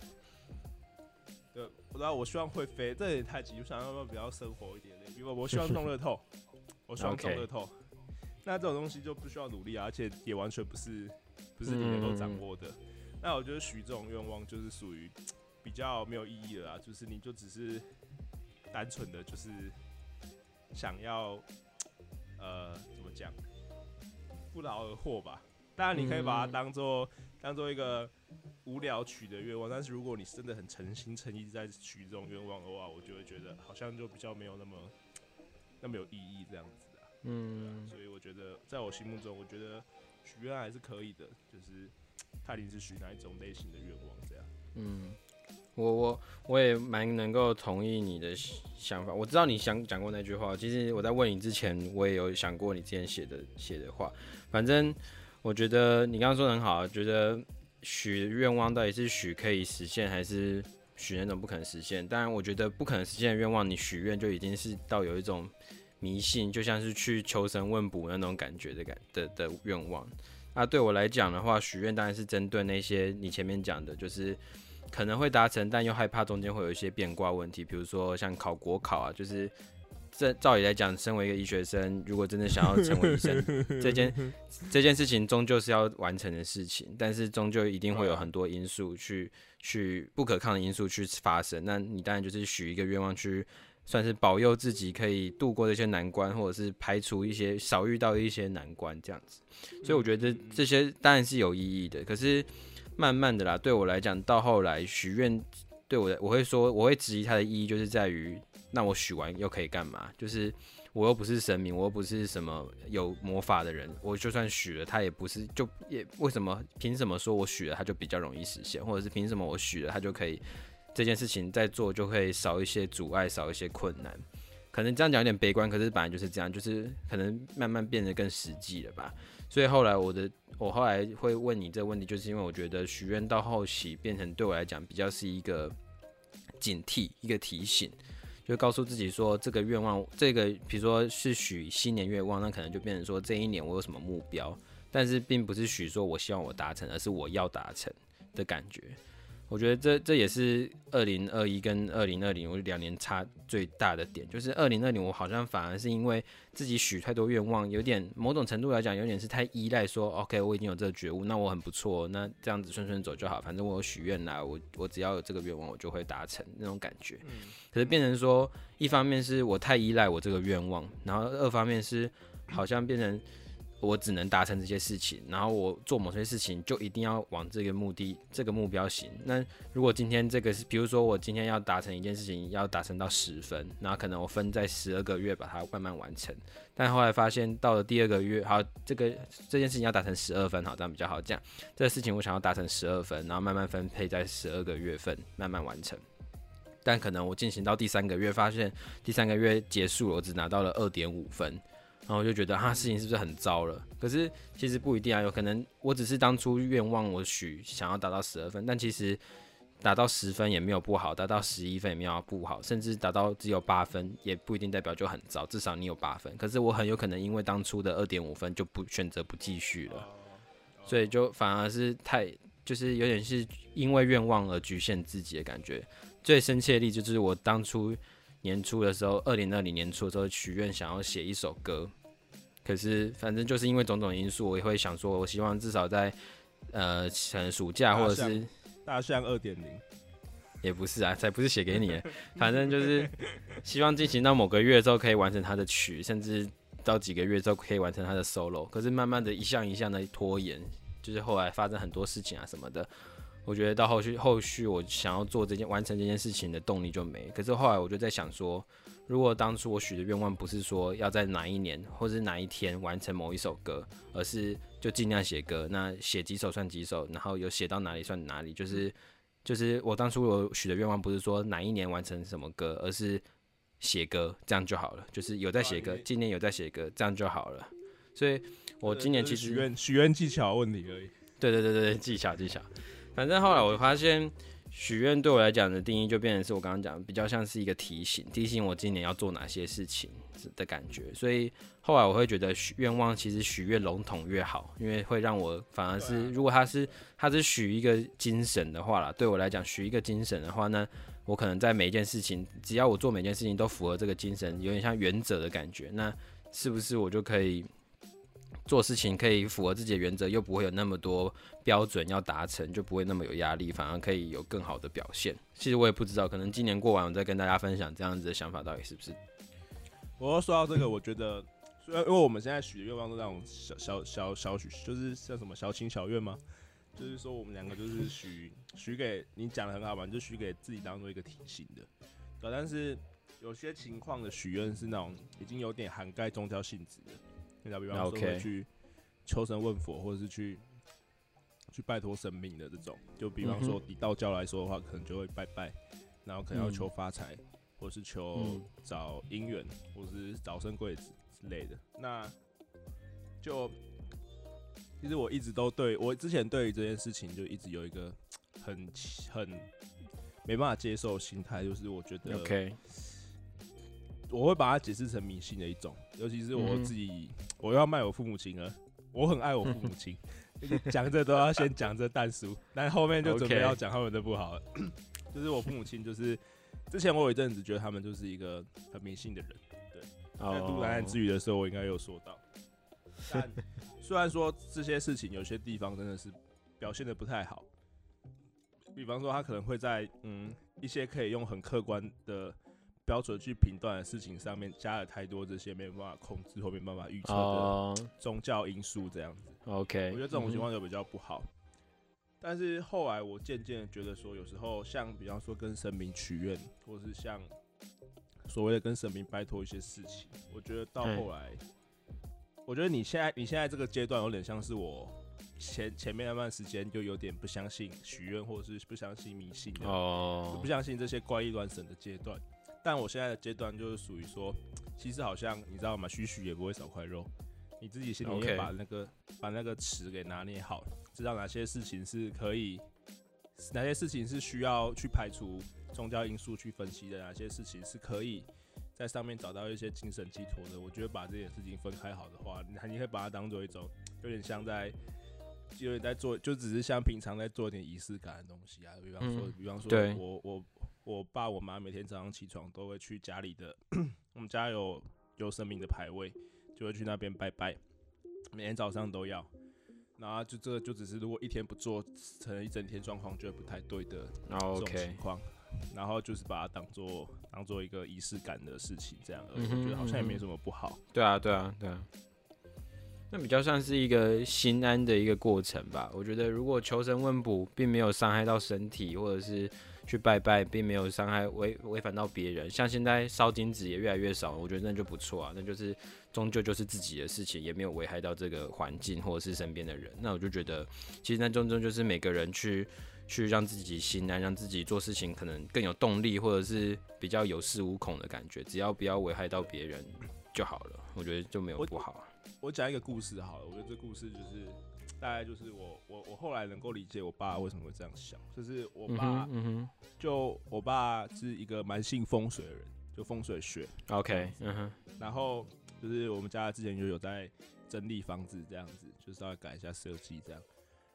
对，我知道，我希望会飞，这有点太急，我想要比较生活一点的。比如我希望中乐透，我希望中乐透。那这种东西就不需要努力啊，而且也完全不是不是你能够掌握的。嗯、那我觉得许这种愿望就是属于比较没有意义的啦，就是你就只是单纯的就是想要呃怎么讲，不劳而获吧。当然你可以把它当做、嗯、当做一个无聊许的愿望，但是如果你真的很诚心诚意在许这种愿望的话，我就会觉得好像就比较没有那么那么有意义这样子啊。嗯，所以我觉得在我心目中，我觉得许愿还是可以的，就是看你是许哪一种类型的愿望这样。 嗯，我我我也蛮能够同意你的想法。我知道你想讲过那句话，其实我在问你之前，我也有想过你之前写的写的话。反正我觉得你刚刚说的很好，觉得许愿望到底是许可以实现，还是许那种不可能实现？当然，我觉得不可能实现的愿望，你许愿就已经是到有一种迷信，就像是去求神问卜那种感觉的感的的愿望。那对我来讲的话，许愿当然是针对那些你前面讲的，就是可能会达成，但又害怕中间会有一些变卦问题，比如说像考国考啊，就是这照理来讲，身为一个医学生，如果真的想要成为医生，这件这件事情终究是要完成的事情，但是终究一定会有很多因素去去不可抗的因素去发生。那你当然就是许一个愿望，去算是保佑自己可以度过这些难关，或者是排除一些少遇到一些难关这样子。所以我觉得这些当然是有意义的，可是慢慢的啦，对我来讲，到后来许愿对我我会说，我会质疑它的意义，就是在于，那我许完又可以干嘛？就是我又不是神明，我又不是什么有魔法的人，我就算许了，他也不是就也为什么凭什么说我许了，他就比较容易实现，或者是凭什么我许了，他就可以这件事情在做就可以少一些阻碍，少一些困难？可能这样讲有点悲观，可是本来就是这样，就是可能慢慢变得更实际了吧。所以后来我的我后来会问你这个问题，就是因为我觉得许愿到后期变成对我来讲比较是一个警惕，一个提醒，就告诉自己说这个愿望，这个比如说是许新年愿望，那可能就变成说这一年我有什么目标，但是并不是许说我希望我达成，而是我要达成的感觉。我觉得这这也是二零二一跟二零二零我两年差最大的点，就是二零二零我好像反而是因为自己许太多愿望，有点某种程度来讲有点是太依赖说 OK 我已经有这个觉悟，那我很不错，那这样子顺顺走就好，反正我有许愿啦，我我只要有这个愿望我就会达成那种感觉。可是变成说一方面是我太依赖我这个愿望，然后二方面是好像变成我只能达成这些事情，然后我做某些事情就一定要往这个目的、这个目标行。那如果今天这个是，比如说我今天要达成一件事情，要达成到十分，然后可能我分在十二个月把它慢慢完成。但后来发现到了第二个月，好，这个这件事情要达成十二分，好，这样比较好讲。这个事情我想要达成十二分，然后慢慢分配在十二个月份，慢慢完成。但可能我进行到第三个月，发现第三个月结束了，我只拿到了二点五分。然后我就觉得啊，事情是不是很糟了？可是其实不一定啊，有可能我只是当初愿望我许想要达到十二分，但其实达到十分也没有不好，达到十一分也没有不好，甚至达到只有八分也不一定代表就很糟，至少你有八分。可是我很有可能因为当初的二点五分就不选择不继续了，所以就反而是太就是有点是因为愿望而局限自己的感觉。最深切的例子就是我当初年初的时候，二零二零年初的时候许愿想要写一首歌，可是反正就是因为种种因素，我也会想说，我希望至少在呃可能暑假或者是大象二点零。 也不是啊，才不是写给你的，反正就是希望进行到某个月之后可以完成他的曲，甚至到几个月之后可以完成他的 solo。可是慢慢的一项一项的拖延，就是后来发生很多事情啊什么的，我觉得到后续后续我想要做这件完成这件事情的动力就没。可是后来我就在想说，如果当初我许的愿望不是说要在哪一年或是哪一天完成某一首歌，而是就尽量写歌，那写几首算几首，然后有写到哪里算哪里，就是。就是我当初我许的愿望不是说哪一年完成什么歌，而是写歌，这样就好了。就是有在写歌，今年有在写歌，这样就好了。所以我今年其实许愿许愿技巧问题而已。 对对对对，技巧技巧。反正后来我发现，许愿对我来讲的定义就变成是我刚刚讲，比较像是一个提醒，提醒我今年要做哪些事情的感觉。所以后来我会觉得愿望其实许越笼统越好，因为会让我反而是，啊、如果他是他是许一个精神的话啦，对我来讲许一个精神的话呢，我可能在每一件事情，只要我做每件事情都符合这个精神，有点像原则的感觉，那是不是我就可以做事情可以符合自己的原则，又不会有那么多标准要达成，就不会那么有压力，反而可以有更好的表现。其实我也不知道，可能今年过完我再跟大家分享这样子的想法到底是不是。 我要说到这个，我觉得，因为我们现在许的愿望都那种小小小小许，就是像什么小情小愿吗？就是说我们两个就是许许给你讲的很好嘛，就许给自己当做一个提醒的，对。但是有些情况的许愿是那种已经有点涵盖宗教性质的。你比方说会去求神问佛，或者是去去拜托神明的这种，就比方说以道教来说的话，可能就会拜拜，然后可能要求发财，嗯、或是求找姻缘，或是早生贵子之类的。那就其实我一直都对我之前对于这件事情就一直有一个很很没办法接受的心态，就是我觉得 ，OK， 我会把它解释成迷信的一种，尤其是我自己，嗯、我要卖我父母亲了，我很爱我父母亲，讲这都要先讲这淡书，但后面就准备要讲他们的不好了。Okay. 就是我父母亲，就是之前我有一阵子觉得他们就是一个很迷信的人，对。在读南南之语的时候，我应该有说到。但虽然说这些事情有些地方真的是表现的不太好，比方说他可能会在嗯一些可以用很客观的标准去评断的事情上面加了太多这些没有办法控制或没办法预测的宗教因素，这样子。 OK， 我觉得这种情况就比较不好。嗯、但是后来我渐渐的觉得说，有时候像比方说跟神明许愿，或是像所谓的跟神明拜托一些事情，我觉得到后来，我觉得你现在你现在这个阶段有点像是我前前面那段时间就有点不相信许愿，或者是不相信迷信的，哦，不相信这些怪力乱神的阶段。但我现在的阶段就是属于说，其实好像你知道吗？许许也不会少块肉。你自己心里面把那个、okay. 把那个尺给拿捏好，知道哪些事情是可以，哪些事情是需要去排除宗教因素去分析的，哪些事情是可以在上面找到一些精神寄托的。我觉得把这件事情分开好的话，你会把它当做一种有点像在，有点在做，就只是像平常在做一点仪式感的东西啊。比方说，嗯、比方说我我我爸我妈每天早上起床都会去家里的，我们家有有神明的牌位。就会去那边拜拜，每天早上都要。然后就这个就只是如果一天不做，可能一整天状况就会不太对的这种情况。Oh, okay. 然后就是把它当做当做一个仪式感的事情这样，而我觉得好像也没什么不好。 对啊，对啊，对啊。那比较像是一个心安的一个过程吧。我觉得如果求神问卜并没有伤害到身体，或者是去拜拜并没有伤害违违反到别人，像现在烧金纸也越来越少，我觉得那就不错啊，那就是终究就是自己的事情，也没有危害到这个环境或者是身边的人。那我就觉得，其实那终究就是每个人去去让自己心安，让自己做事情可能更有动力，或者是比较有恃无恐的感觉，只要不要危害到别人就好了，我觉得就没有不好。 我讲一个故事好了，我觉得这故事就是大概就是我我我后来能够理解我爸为什么会这样想，就是我爸、嗯嗯、就我爸是一个蛮信风水的人，就风水学 ，OK， 嗯哼， 然后就是我们家之前就有在整理房子这样子，就稍微改一下设计这样，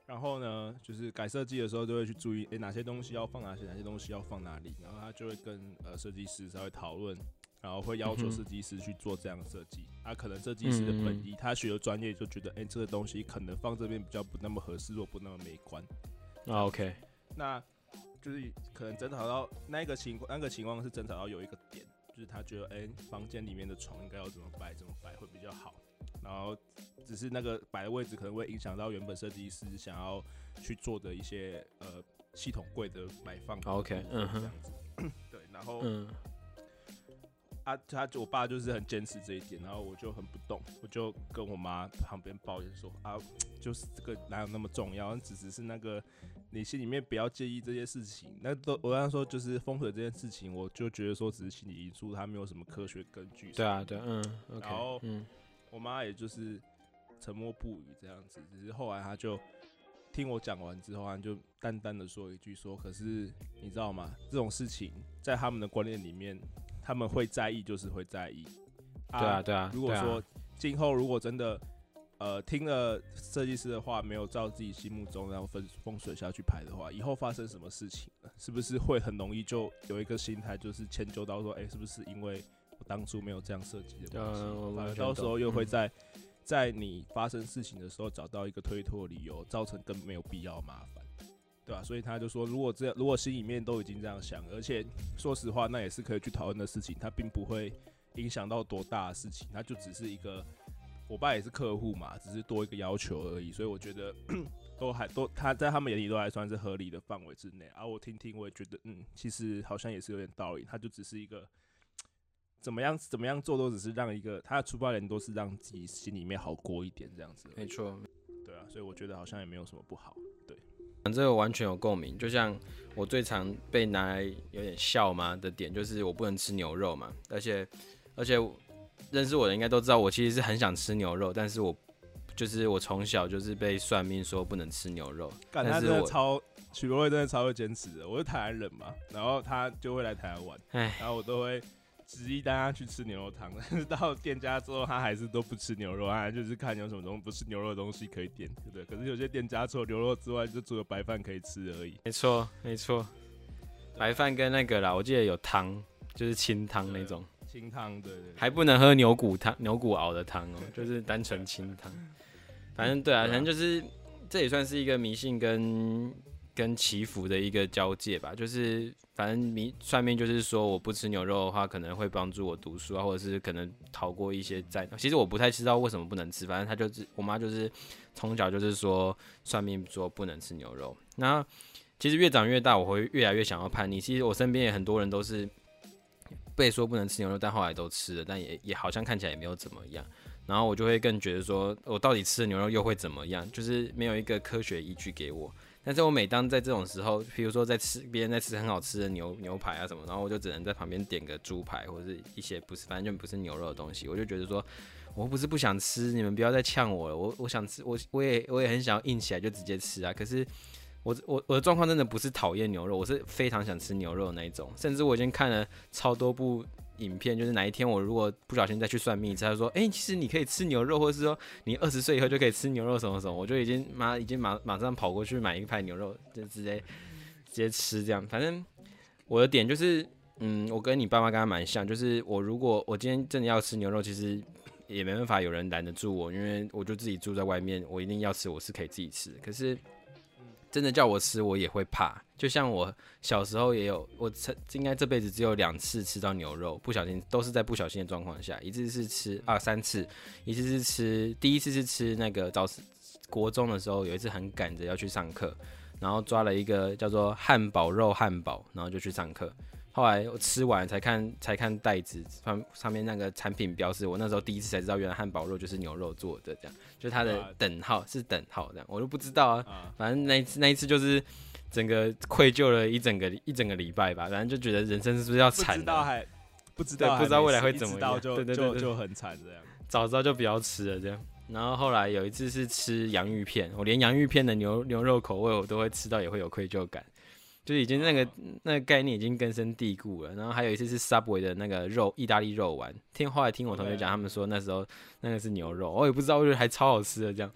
然后呢，就是改设计的时候就会去注意，哎，哪些东西要放哪些，哪些东西要放哪里，然后他就会跟呃设计师稍微讨论，然后会要求设计师去做这样的设计。他、嗯啊、可能设计师的本意，嗯、他学的专业就觉得，哎，这个东西可能放这边比较不那么合适，或不那么美观。 啊 ，OK， 那就是可能争吵到那个情况，那个情况是争吵到有一个点，就是他觉得，哎，房间里面的床应该要怎么摆，怎么摆会比较好。然后只是那个摆的位置可能会影响到原本设计师想要去做的一些呃系统柜的摆放。 OK， 嗯哼， 这样子。对，然后嗯，啊，他我爸就是很坚持这一点，然后我就很不懂，我就跟我妈旁边抱怨说啊，就是这个哪有那么重要，只只是那个你心里面不要介意这些事情。那都我刚刚说就是风水这件事情，我就觉得说只是心理因素，它没有什么科学根据。 对啊，对，嗯 ，OK， 然后嗯。 我妈也就是沉默不语这样子，只是后来她就听我讲完之后，她就淡淡的说一句说：“可是你知道吗？这种事情在他们的观念里面，他们会在意就是会在意。啊” 对啊，对啊。 如果说今后如果真的呃听了设计师的话，没有照自己心目中然后风风水下去排的话，以后发生什么事情呢？是不是会很容易就有一个心态，就是迁就到说，哎、欸，是不是因为我当初没有这样设计的关系，反而到时候又会在、嗯、在你发生事情的时候找到一个推脱理由，造成更没有必要的麻烦，对吧、啊？所以他就说，如果这如果心里面都已经这样想，而且说实话，那也是可以去讨论的事情，它并不会影响到多大的事情，它就只是一个，我爸也是客户嘛，只是多一个要求而已，所以我觉得都还都他在他们眼里都还算是合理的范围之内。而、啊、我听听，我也觉得，嗯，其实好像也是有点道理，他就只是一个。怎么样怎么样做都只是让一个他的出发点都是让自己心里面好过一点这样子。 没错， 对啊，所以我觉得好像也没有什么不好。对， 这个完全有共鸣。就像我最常被拿来有点笑嘛的点，就是我不能吃牛肉嘛，而且而且认识我的应该都知道，我其实是很想吃牛肉，但是我就是我从小就是被算命说不能吃牛肉。 干他真的超许博伟真的超会坚持的，我是台湾人嘛，然后他就会来台湾玩，然后我都会。执意带他去吃牛肉汤，但是到店家之后，他还是都不吃牛肉，他就是看有什么东西不是牛肉的东西可以点，对不对？可是有些店家除了牛肉之外，就除了白饭可以吃而已。 没错，没错，白饭跟那个啦，我记得有汤，就是清汤那种。 清汤，对 对, 對。 还不能喝牛骨汤，牛骨熬的汤哦、喔，就是单纯清汤。反正对啊，反正就是这也算是一个迷信跟跟祈福的一个交界吧，就是。反正迷算命就是说，我不吃牛肉的话，可能会帮助我读书啊，或者是可能逃过一些灾难。其实我不太知道为什么不能吃，反正他就是我妈就是从小就是说算命说不能吃牛肉。那其实越长越大，我会越来越想要叛逆。其实我身边也很多人都是被说不能吃牛肉，但后来都吃了，但也也好像看起来也没有怎么样。然后我就会更觉得说，我到底吃了牛肉又会怎么样？就是没有一个科学依据给我。但是我每当在这种时候，比如说在吃别人在吃很好吃的牛牛排啊什么，然后我就只能在旁边点个猪排或者是一些不是反正就不是牛肉的东西，我就觉得说，我不是不想吃，你们不要再呛我了，我我想吃，我我也我也很想要硬起来就直接吃啊。可是我我我的状况真的不是讨厌牛肉，我是非常想吃牛肉的那一种，甚至我已经看了超多部。影片就是哪一天我如果不小心再去算命一次，他说，哎、欸，其实你可以吃牛肉，或者是说你二十岁以后就可以吃牛肉什么什么，我就已经马已经马马上跑过去买一排牛肉，就直接直接吃这样。反正我的点就是，嗯，我跟你爸妈刚刚蛮像，就是我如果我今天真的要吃牛肉，其实也没办法有人拦得住我，因为我就自己住在外面，我一定要吃，我是可以自己吃。可是真的叫我吃，我也会怕。就像我小时候也有，我应该这辈子只有两次吃到牛肉，不小心都是在不小心的状况下，一次是吃啊三次，一次是吃，第一次是吃那个早国中的时候，有一次很赶着要去上课，然后抓了一个叫做汉堡肉汉堡，然后就去上课。后来我吃完才看才看袋子上上面那个产品标示，我那时候第一次才知道，原来汉堡肉就是牛肉做的，这样就是它的等号是等号这样，我都不知道啊。反正那一次那一次就是整个愧疚了一整个一整个礼拜吧，反正就觉得人生是不是要惨了？不知道还不知道不知道未来会怎么样， 就对对对对， 就很惨这样。 早知道就不要吃了这样。然后后来有一次是吃洋芋片，我连洋芋片的牛牛肉口味我都会吃到，也会有愧疚感。就已经那个那个概念已经根深蒂固了。然后还有一次是 Subway 的那个肉意大利肉丸，听后来听我同学讲，他们说那时候那个是牛肉，我也不知道，我觉得还超好吃的这样。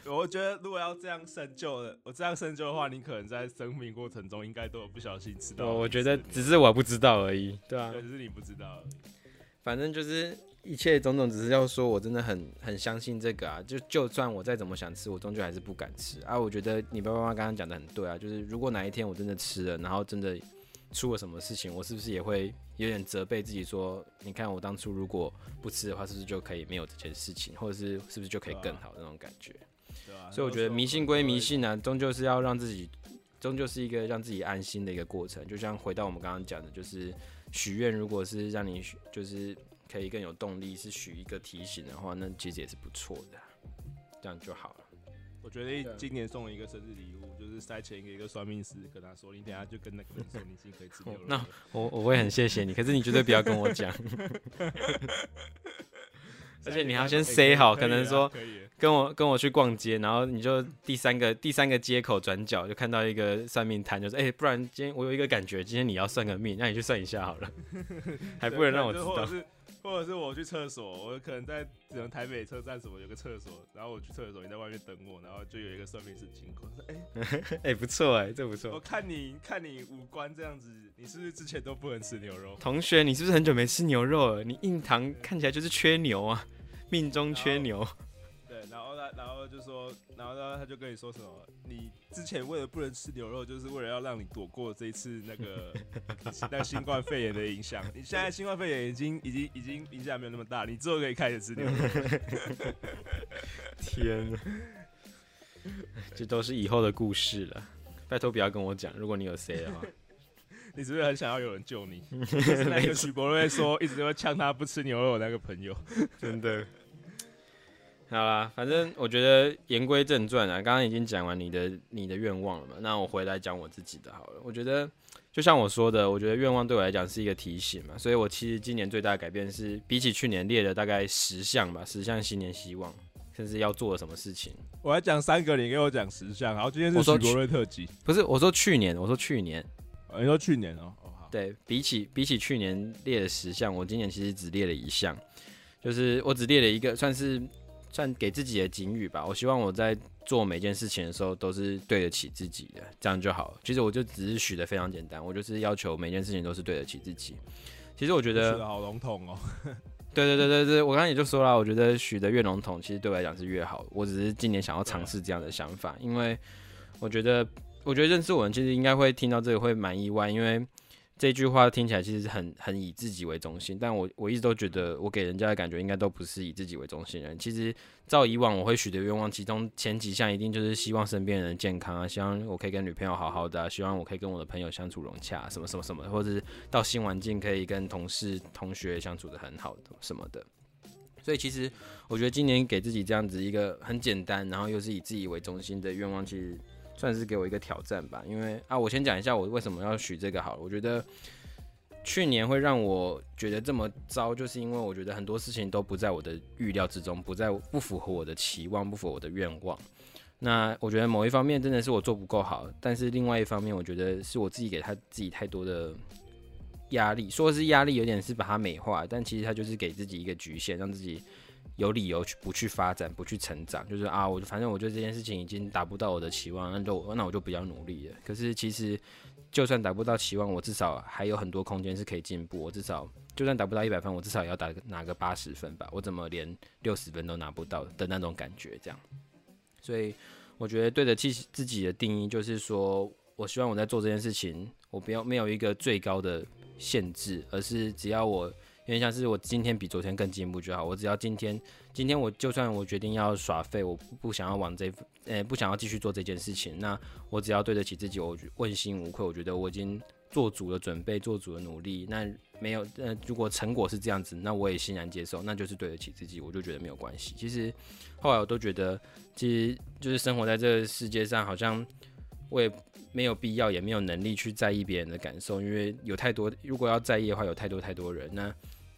我觉得如果要这样深究的，我这样深究的话，你可能在生命过程中应该都有不小心吃到。 我觉得只是我不知道而已，对啊， 只是你不知道而已。 反正就是一切种种，只是要说我真的很很相信这个啊。就就算我再怎么想吃，我终究还是不敢吃啊。我觉得你爸爸妈妈刚刚讲的很对啊，就是如果哪一天我真的吃了，然后真的出了什么事情，我是不是也会有点责备自己说，你看我当初如果不吃的话，是不是就可以没有这件事情，或者是是不是就可以更好的那种感觉？对啊。所以我觉得迷信归迷信啊，终究是要让自己，终究是一个让自己安心的一个过程。就像回到我们刚刚讲的，就是许愿，如果是让你就是可以更有动力，是许一个提醒的话，那其实也是不错的，这样就好了。 我觉得今年送了一个生日礼物，就是塞钱给一个算命师，跟他说，你等一下就跟那个人说，你已经可以吃牛肉了。 那我我会很谢谢你，可是你绝对不要跟我讲。而且你还要先 say 好，可能说跟我跟我去逛街，然后你就第三个第三个街口转角就看到一个算命摊，就说哎、欸，不然今天我有一个感觉，今天你要算个命，那你去算一下好了，还不能让我知道。 或者是我去厕所，我可能在可能台北车站什么有个厕所，然后我去厕所，你在外面等我，然后就有一个算命师经过，说哎哎、欸、不错哎、欸，这不错。 我看你看你五官这样子，你是不是之前都不能吃牛肉？ 同学，你是不是很久没吃牛肉了？你印堂看起来就是缺牛啊，命中缺牛。 对，然后他然后就说，然后他就跟你说什么？你之前为了不能吃牛肉，就是为了要让你躲过这一次那个那个新冠肺炎的影响。你现在新冠肺炎已经已经已经影响没有那么大，你之后可以开始吃牛肉。 天哪，这都是以后的故事了。拜托不要跟我讲，如果你有 say 的话。 你是不是很想要有人救你？就是那个许博瑞说一直会呛他不吃牛肉的那个朋友， 真的。好啦，反正我觉得言归正传啊，刚刚已经讲完你的你的愿望了嘛，那我回来讲我自己的好了。我觉得就像我说的，我觉得愿望对我来讲是一个提醒嘛，所以我其实今年最大的改变是，比起去年列了大概十项吧，十项新年希望，甚至要做的什么事情。 我还讲三个，你给我讲十项。好，今天是许博瑞特辑， 不是我说去年，我说去年， 哦、你说去年哦，哦好， 对比起比起去年列了十项，我今年其实只列了一项，就是我只列了一个，算是。算给自己的警语吧，我希望我在做每件事情的时候都是对得起自己的，这样就好了。其实我就只是许的非常简单，我就是要求每件事情都是对得起自己。其实我觉得许的好笼统哦。 对对对对对，我刚刚也就说了，我觉得许的越笼统，其实对我来讲是越好。我只是今年想要尝试这样的想法，因为我觉得，我觉得认识我的人其实应该会听到这个会蛮意外，因为。这句话听起来其实很很以自己为中心，但我我一直都觉得我给人家的感觉应该都不是以自己为中心的人。其实照以往我会许的愿望，其中前几项一定就是希望身边人健康啊，希望我可以跟女朋友好好的、啊，希望我可以跟我的朋友相处融洽、啊，什么什么什么的，或者是到新环境可以跟同事同学相处的很好的什么的。所以其实我觉得今年给自己这样子一个很简单，然后又是以自己为中心的愿望，其实。算是给我一个挑战吧，因为啊，我先讲一下我为什么要许这个好了。我觉得去年会让我觉得这么糟，就是因为我觉得很多事情都不在我的预料之中，不在不符合我的期望，不符合我的愿望。那我觉得某一方面真的是我做不够好，但是另外一方面，我觉得是我自己给他自己太多的压力。说是压力，有点是把它美化，但其实他就是给自己一个局限，让自己。有理由去不去发展，不去成长，就是啊，我反正我觉得这件事情已经达不到我的期望，那就那我就不要努力了。可是其实就算达不到期望，我至少还有很多空间是可以进步。我至少就算达不到一百分，我至少也要打拿个八十分吧。我怎么连六十分都拿不到的那种感觉，这样。所以我觉得对得起自己的定义，就是说我希望我在做这件事情，我不要没有一个最高的限制，而是只要我。有点像是我今天比昨天更进步就好，我只要今天，今天我就算我决定要耍废，我不想要往这，呃，不想要继续做这件事情，那我只要对得起自己，我问心无愧，我觉得我已经做足了准备，做足了努力，那没有，呃，如果成果是这样子，那我也欣然接受，那就是对得起自己，我就觉得没有关系。其实后来我都觉得，其实就是生活在这个世界上，好像我也没有必要，也没有能力去在意别人的感受，因为有太多，如果要在意的话，有太多太多人，那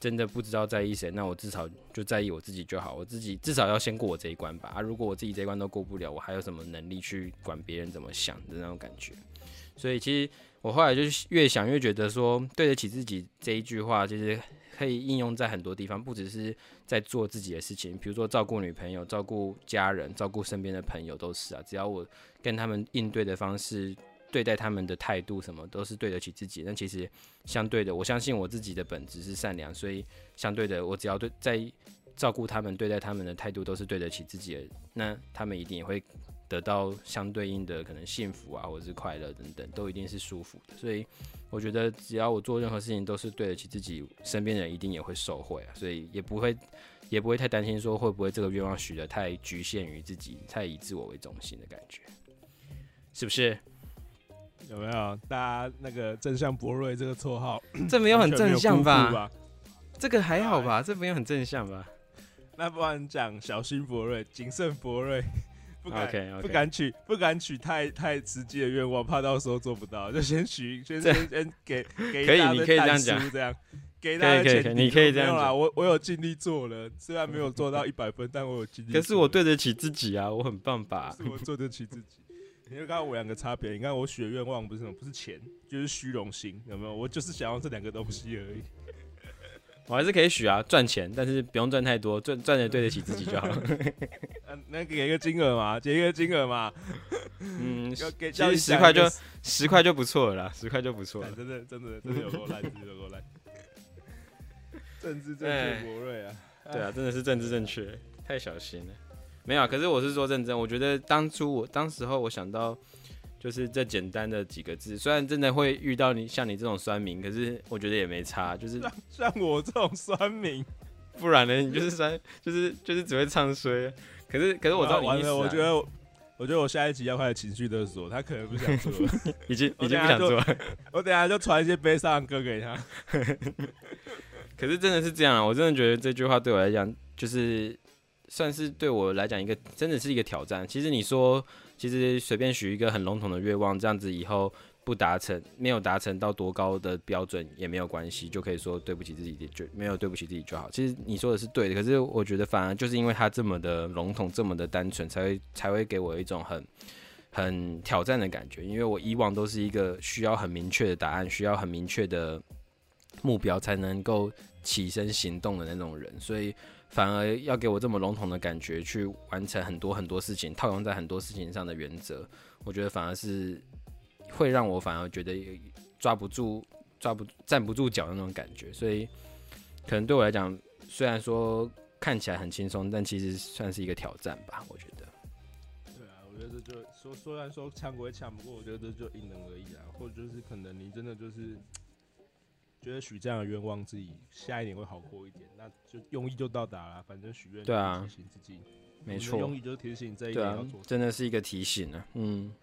真的不知道在意谁，那我至少就在意我自己就好，我自己至少要先过我这一关吧。啊，如果我自己这一关都过不了，我还有什么能力去管别人怎么想的那种感觉？所以其实我后来就是越想越觉得说，对得起自己这一句话，其实可以应用在很多地方，不只是在做自己的事情，比如说照顾女朋友、照顾家人、照顾身边的朋友都是啊。只要我跟他们应对的方式，对待他们的态度什么都是对得起自己，那其实相对的，我相信我自己的本质是善良，所以相对的，我只要对在照顾他们、对待他们的态度都是对得起自己的，那他们一定也会得到相对应的可能幸福啊，或者是快乐等等，都一定是舒服的。所以我觉得只要我做任何事情都是对得起自己，身边人一定也会受惠啊，所以也不会也不会太担心说会不会这个愿望许得太局限于自己，太以自我为中心的感觉，是不是？ 有没有大家那个正向博瑞这个绰号？ 这没有很正向吧？ 吧这个还好吧？这没有很正向吧？ 那不然讲小心博瑞、谨慎博瑞，不敢 okay, okay. 不敢许不敢许太太实际的愿望，怕到时候做不到，就先许先先先给给可以，你可以这样讲， 这样给大家前提， 你可以这样讲。 我我有尽力做了，虽然没有做到一百分，但我有尽力。 可是我对得起自己啊，我很棒吧？ 是我做得起自己。你就看我两个差别，你看我许的愿望不是什么，不是钱，就是虚荣心，有没有？我就是想要这两个东西而已。 我还是可以许啊，赚钱，但是不用赚太多，赚赚的对得起自己就好了。 那给一个金额嘛，给一个金额嘛。 嗯， 其实十块就十块就不错了啦，十块就不错了。 真的真的真的有够烂，真的有够烂。政治正确博瑞啊， 对啊，真的是政治正确，太小心了。没有啊，可是我是说认真，我觉得当初我当时候我想到，就是这简单的几个字，虽然真的会遇到你像你这种酸民，可是我觉得也没差，就是像, 像我这种酸民， 不然呢，你就是酸，就是就是只会唱衰。可是可是我知道你意思、啊， 我觉得我觉得我下一集要开始情绪勒索，他可能不想做了， 已经已经不想做了。 我等一下就传一些悲伤的歌给他。 可是真的是这样啊，我真的觉得这句话对我来讲就是算是对我来讲一个真的是一个挑战。其实你说，其实随便许一个很笼统的愿望，这样子以后不达成，没有达成到多高的标准也没有关系，就可以说对不起自己，就没有对不起自己就好。其实你说的是对的，可是我觉得反而就是因为它这么的笼统，这么的单纯，才会才会给我一种很很挑战的感觉。因为我以往都是一个需要很明确的答案，需要很明确的目标才能够起身行动的那种人，所以反而要给我这么笼统的感觉去完成很多很多事情，套用在很多事情上的原则，我觉得反而是会让我反而觉得抓不住、抓不站不住脚的那种感觉。所以可能对我来讲，虽然说看起来很轻松，但其实算是一个挑战吧，我觉得。 对啊，我觉得这就说虽然说抢归抢，不过我觉得这就因人而异啦，或者就是可能你真的就是觉得许这样的愿望，自己下一年会好过一点，那就用意就到达了。反正许愿对啊， 提醒自己， 没错， 用意就是提醒这一年要做、啊， 真的是一个提醒啊。嗯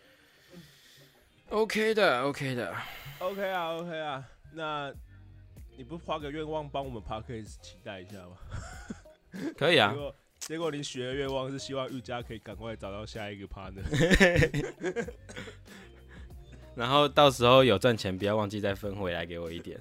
，OK 的 ，OK 的 ，OK 啊 ，OK 啊。那你不发个愿望帮我们 Podcast 期待一下吗？ 可以啊。 结果结果你许的愿望是希望玉佳可以赶快找到下一个 partner。 然后到时候有赚钱，不要忘记再分回来给我一点。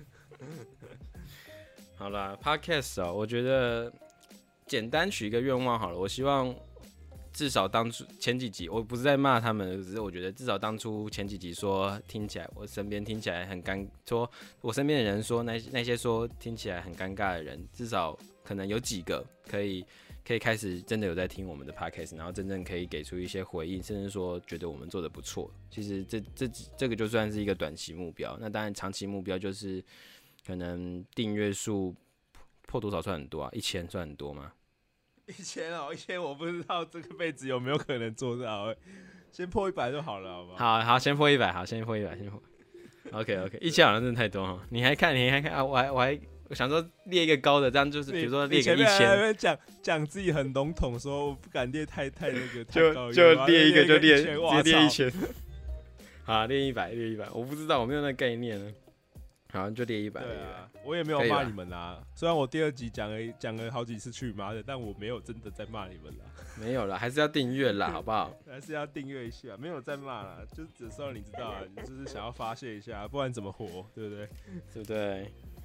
好啦 ，Podcast 哦，我觉得简单许一个愿望好了。我希望至少当初前几集，我不是在骂他们，只是我觉得至少当初前几集说听起来，我身边听起来很尴，说我身边的人说那那些说听起来很尴尬的人，至少可能有几个可以。可以开始真的有在听我们的 podcast， 然后真正可以给出一些回应，甚至说觉得我们做的不错。其实这这这个就算是一个短期目标，那当然长期目标就是可能订阅数破多少算很多啊？一千算很多吗？ 一千哦，一千我不知道这个辈子有没有可能做到、欸，先破一百就好了，好不好？ 好好，先破一百，好，先破一百，先破。OK OK， 一千好像真的太多哈，你还看你还看啊？我还我还。我想说列一个高的，这样就是比如说列个一千， 讲讲自己很笼统，说我不敢列太太那个太高， 就就列一个就列， 直接列一千。好，列一百，列一百，我不知道，我没有那个概念呢。好，就列一百。 对啊，我也没有骂你们啦。虽然我第二集讲了讲了好几次去妈的，但我没有真的在骂你们啦。 没有啦，还是要订阅啦，好不好？ 还是要订阅一下，没有在骂啦，就是只是让你知道啊，你就是想要发泄一下，不然怎么活，对不对？ 对不对？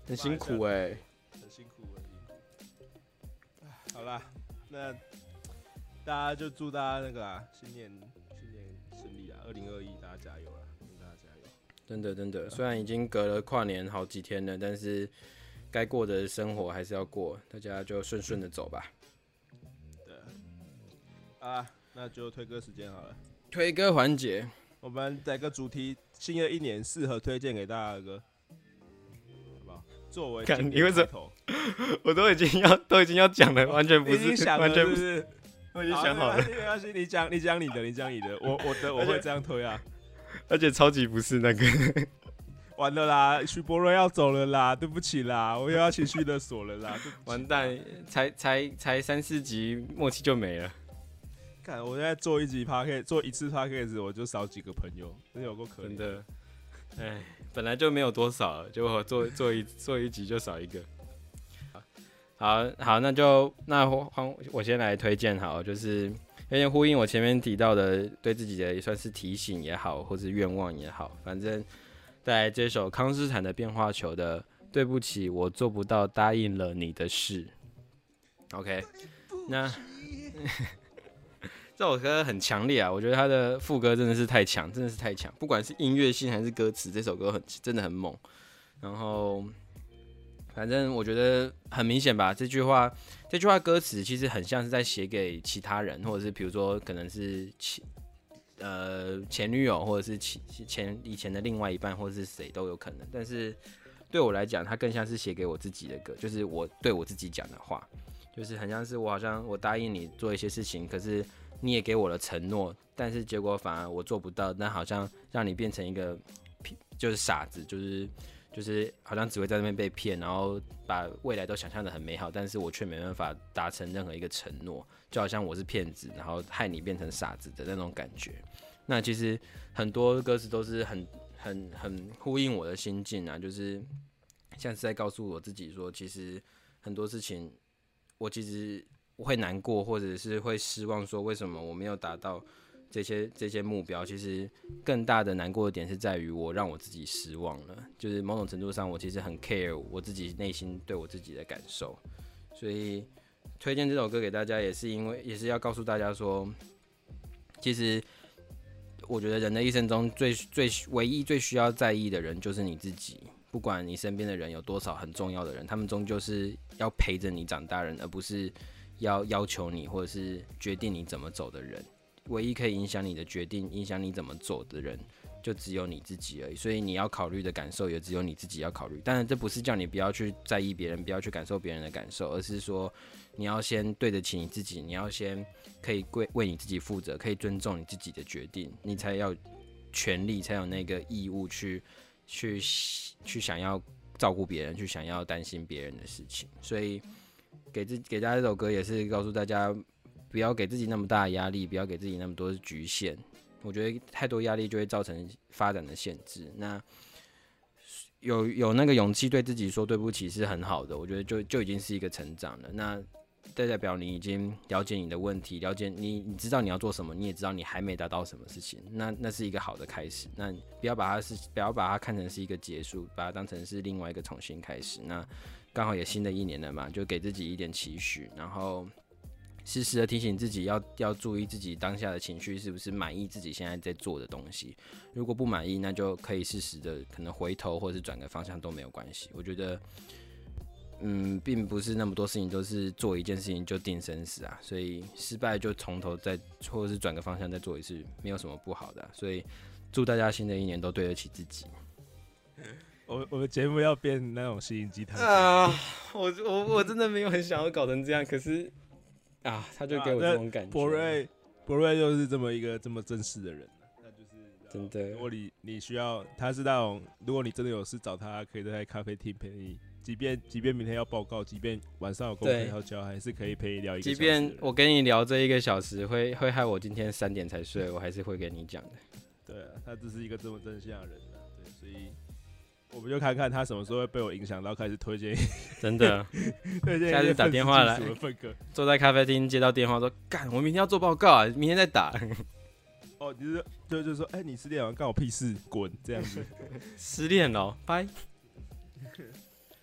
很辛苦哎、欸， 很辛苦，很辛苦。好啦，那大家就祝大家那个啊，新年新年顺利啊，二零二一大家加油啦，祝大家加油。 真的真的，虽然已经隔了跨年好几天了，但是该过的生活还是要过，大家就顺顺的走吧。 对啊，那就推歌时间好了。 推歌环节， 我们来个主题，新的一年适合推荐给大家的歌，好不好？作为今年开头， 我都已经要都已经要讲了，完全不是， 已经想了完全不是不是？ 我已经想好了。 没关系，你讲你讲你的，你讲你的，我我的我会这样推啊。 而且超级不是那个， 完了啦，徐博瑞要走了啦，对不起啦，我又要情绪勒索了啦， 完蛋，才才才三四集，默契就没了。 看，我现在做一集 podcast， 做一次 podcast， 我就少几个朋友，真的有够可怜。 真的，哎，本来就没有多少，结果做做一做一集就少一个。好好，那就那换我先来推荐好，就是有点呼应我前面提到的，对自己的也算是提醒也好，或是愿望也好，反正带来这首康斯坦的变化球的《对不起，我做不到答应了你的事》。OK， 那。这首歌很强烈啊，我觉得它的副歌真的是太强，真的是太强，不管是音乐性还是歌词，这首歌很真的很猛。然后，反正我觉得很明显吧，这句话，这句话歌词其实很像是在写给其他人，或者是比如说可能是前呃前女友，或者是前以前的另外一半，或者是谁都有可能。但是对我来讲，它更像是写给我自己的歌，就是我对我自己讲的话，就是很像是我好像我答应你做一些事情，可是你也给我了承诺，但是结果反而我做不到，那好像让你变成一个就是傻子，就是就是好像只会在那边被骗，然后把未来都想象得很美好，但是我却没办法达成任何一个承诺，就好像我是骗子，然后害你变成傻子的那种感觉。那其实很多歌词都是很很很呼应我的心境啊，就是像是在告诉我自己说，其实很多事情我其实我会难过，或者是会失望，说为什么我没有达到这些这些目标。其实更大的难过的点是在于我让我自己失望了，就是某种程度上我其实很 care 我自己内心对我自己的感受，所以推荐这首歌给大家也是因为也是要告诉大家说，其实我觉得人的一生中最最唯一最需要在意的人就是你自己。不管你身边的人有多少很重要的人，他们终究是要陪着你长大的人，而不是要要求你或者是决定你怎么走的人。唯一可以影响你的决定、影响你怎么走的人，就只有你自己而已。所以你要考虑的感受也只有你自己要考虑。当然，这不是叫你不要去在意别人，不要去感受别人的感受，而是说你要先对得起你自己，你要先可以为你自己负责，可以尊重你自己的决定，你才有权利，才有那个义务去去去想要照顾别人，去想要担心别人的事情。所以给自给大家这首歌也是告诉大家，不要给自己那么大的压力，不要给自己那么多的局限。我觉得太多压力就会造成发展的限制。那有有那个勇气对自己说对不起是很好的，我觉得就就已经是一个成长了。那代表你已经了解你的问题，了解你，你知道你要做什么，你也知道你还没达到什么事情，那那是一个好的开始。那不要把它是不要把它看成是一个结束，把它当成是另外一个重新开始。那刚好也新的一年了嘛，就给自己一点期许，然后时时的提醒自己要要注意自己当下的情绪是不是满意自己现在在做的东西。如果不满意，那就可以适时的可能回头或是转个方向都没有关系。我觉得。嗯，并不是那么多事情都是做一件事情就定生死啊，所以失败就从头再，或者是转个方向再做一次，没有什么不好的、啊。所以祝大家新的一年都对得起自己。 我我们节目要变那种心灵鸡汤啊！我我我真的没有很想要搞成这样，可是啊，他就给我这种感觉。 博瑞博瑞就是这么一个这么正式的人，那就是真的。 如果你你需要，他是那种，如果你真的有事找他，可以在咖啡厅陪你。即便即便明天要报告，即便晚上有功课要交，还是可以陪你聊一个小时。 即便我跟你聊这一个小时，会会害我今天三点才睡，我还是会跟你讲的。 对啊，他只是一个这么正向的人啊，对，所以我们就看看他什么时候会被我影响到，开始推荐。 真的， 推荐。 下次打电话来，坐在咖啡厅接到电话说：“干，我明天要做报告啊，明天再打。” 哦，你是就就说，哎、欸，你失恋完干我屁事，滚这样子。 失恋了，拜。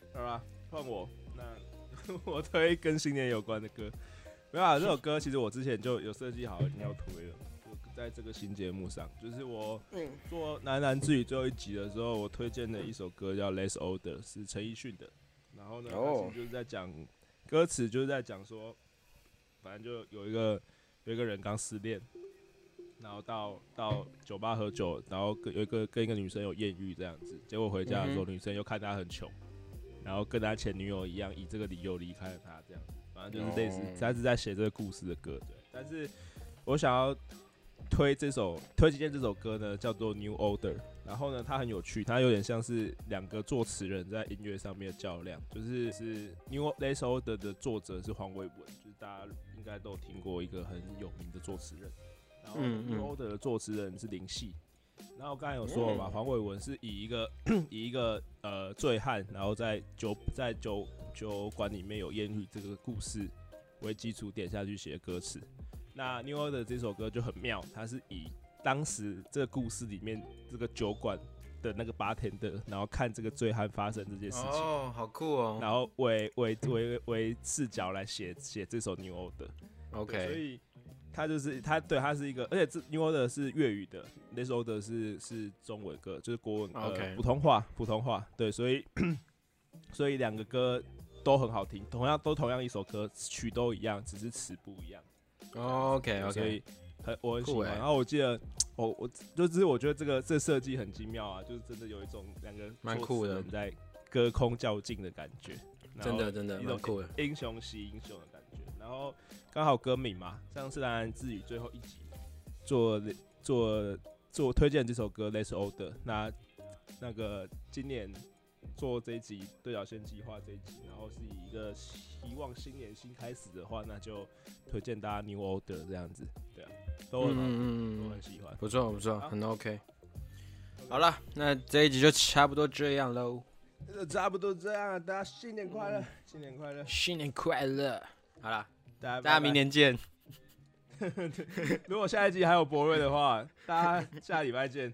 好吧，换我。那我推跟新年有关的歌。没有啊，这首歌其实我之前就有设计好，已经要推了。在这个新节目上，就是我做喃喃自语最后一集的时候，我推荐的一首歌叫《Less Older》，是陈奕迅的。然后呢，他其实就是在讲歌词，就是在讲说，反正就有一个有一个人刚失恋，然后到到酒吧喝酒，然后跟有一个跟一个女生有艳遇这样子，结果回家的时候，女生又看他很穷，然后跟他前女友一样，以这个理由离开了他，这样子，反正就是类似，他是在写这个故事的歌，对。但是我想要推这首推荐这首歌呢，叫做 New Order。然后呢，它很有趣，它有点像是两个作词人在音乐上面的较量。就是是 New Less Order 的作者是黄伟文，就是大家应该都有听过一个很有名的作词人。然后 New Order 的作词人是林夕。然后我刚才有说了嘛，黄伟文是以一个以一个呃醉汉，然后在酒在酒酒馆里面有艳遇这个故事为基础点下去写歌词。那 New Order 这首歌就很妙，它是以当时这个故事里面这个酒馆的那个bartender，然后看这个醉汉发生这件事情， 哦，好酷哦， 然后为为为为视角来写写这首 New Order。OK， 所以它就是它对它是一个，而且这 New Order 是粤语的 ，Less Order 是是中文歌，就是国文呃、okay. 普通话普通话，对，所以所以两个歌都很好听，同样都同样一首歌，曲都一样，只是词不一样。 Oh, OK OK， 所以很我很喜欢。 欸、 然后我记得，我我就是我觉得这个这设计很精妙啊，就是真的有一种两个作词人在隔空较劲的感觉， 真的真的蛮酷的， 英雄惜英雄的感觉。然后刚好歌名嘛，上次喃喃自语最后一集做做做推荐这首歌《Less Older》，那那个今年做这一集对角线计划这一集，然后是以一个希望新年新开始的话，那就推荐大家 New Order 这样子，对啊，都很好，嗯、都很喜欢， 不错不错，很 OK。好了，那这一集就差不多这样喽， 差不多这样，大家新年快乐，新年快乐， 新年快乐。好了， 大家大家明年见。 如果下一集还有博瑞的话，大家下礼拜见。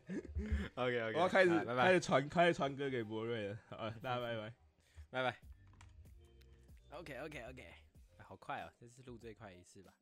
OK OK， 我要开始拜拜开始传开始传歌给博瑞了。好，大家拜拜， 拜拜。OK OK OK， 好快哦，这次录最快一次吧。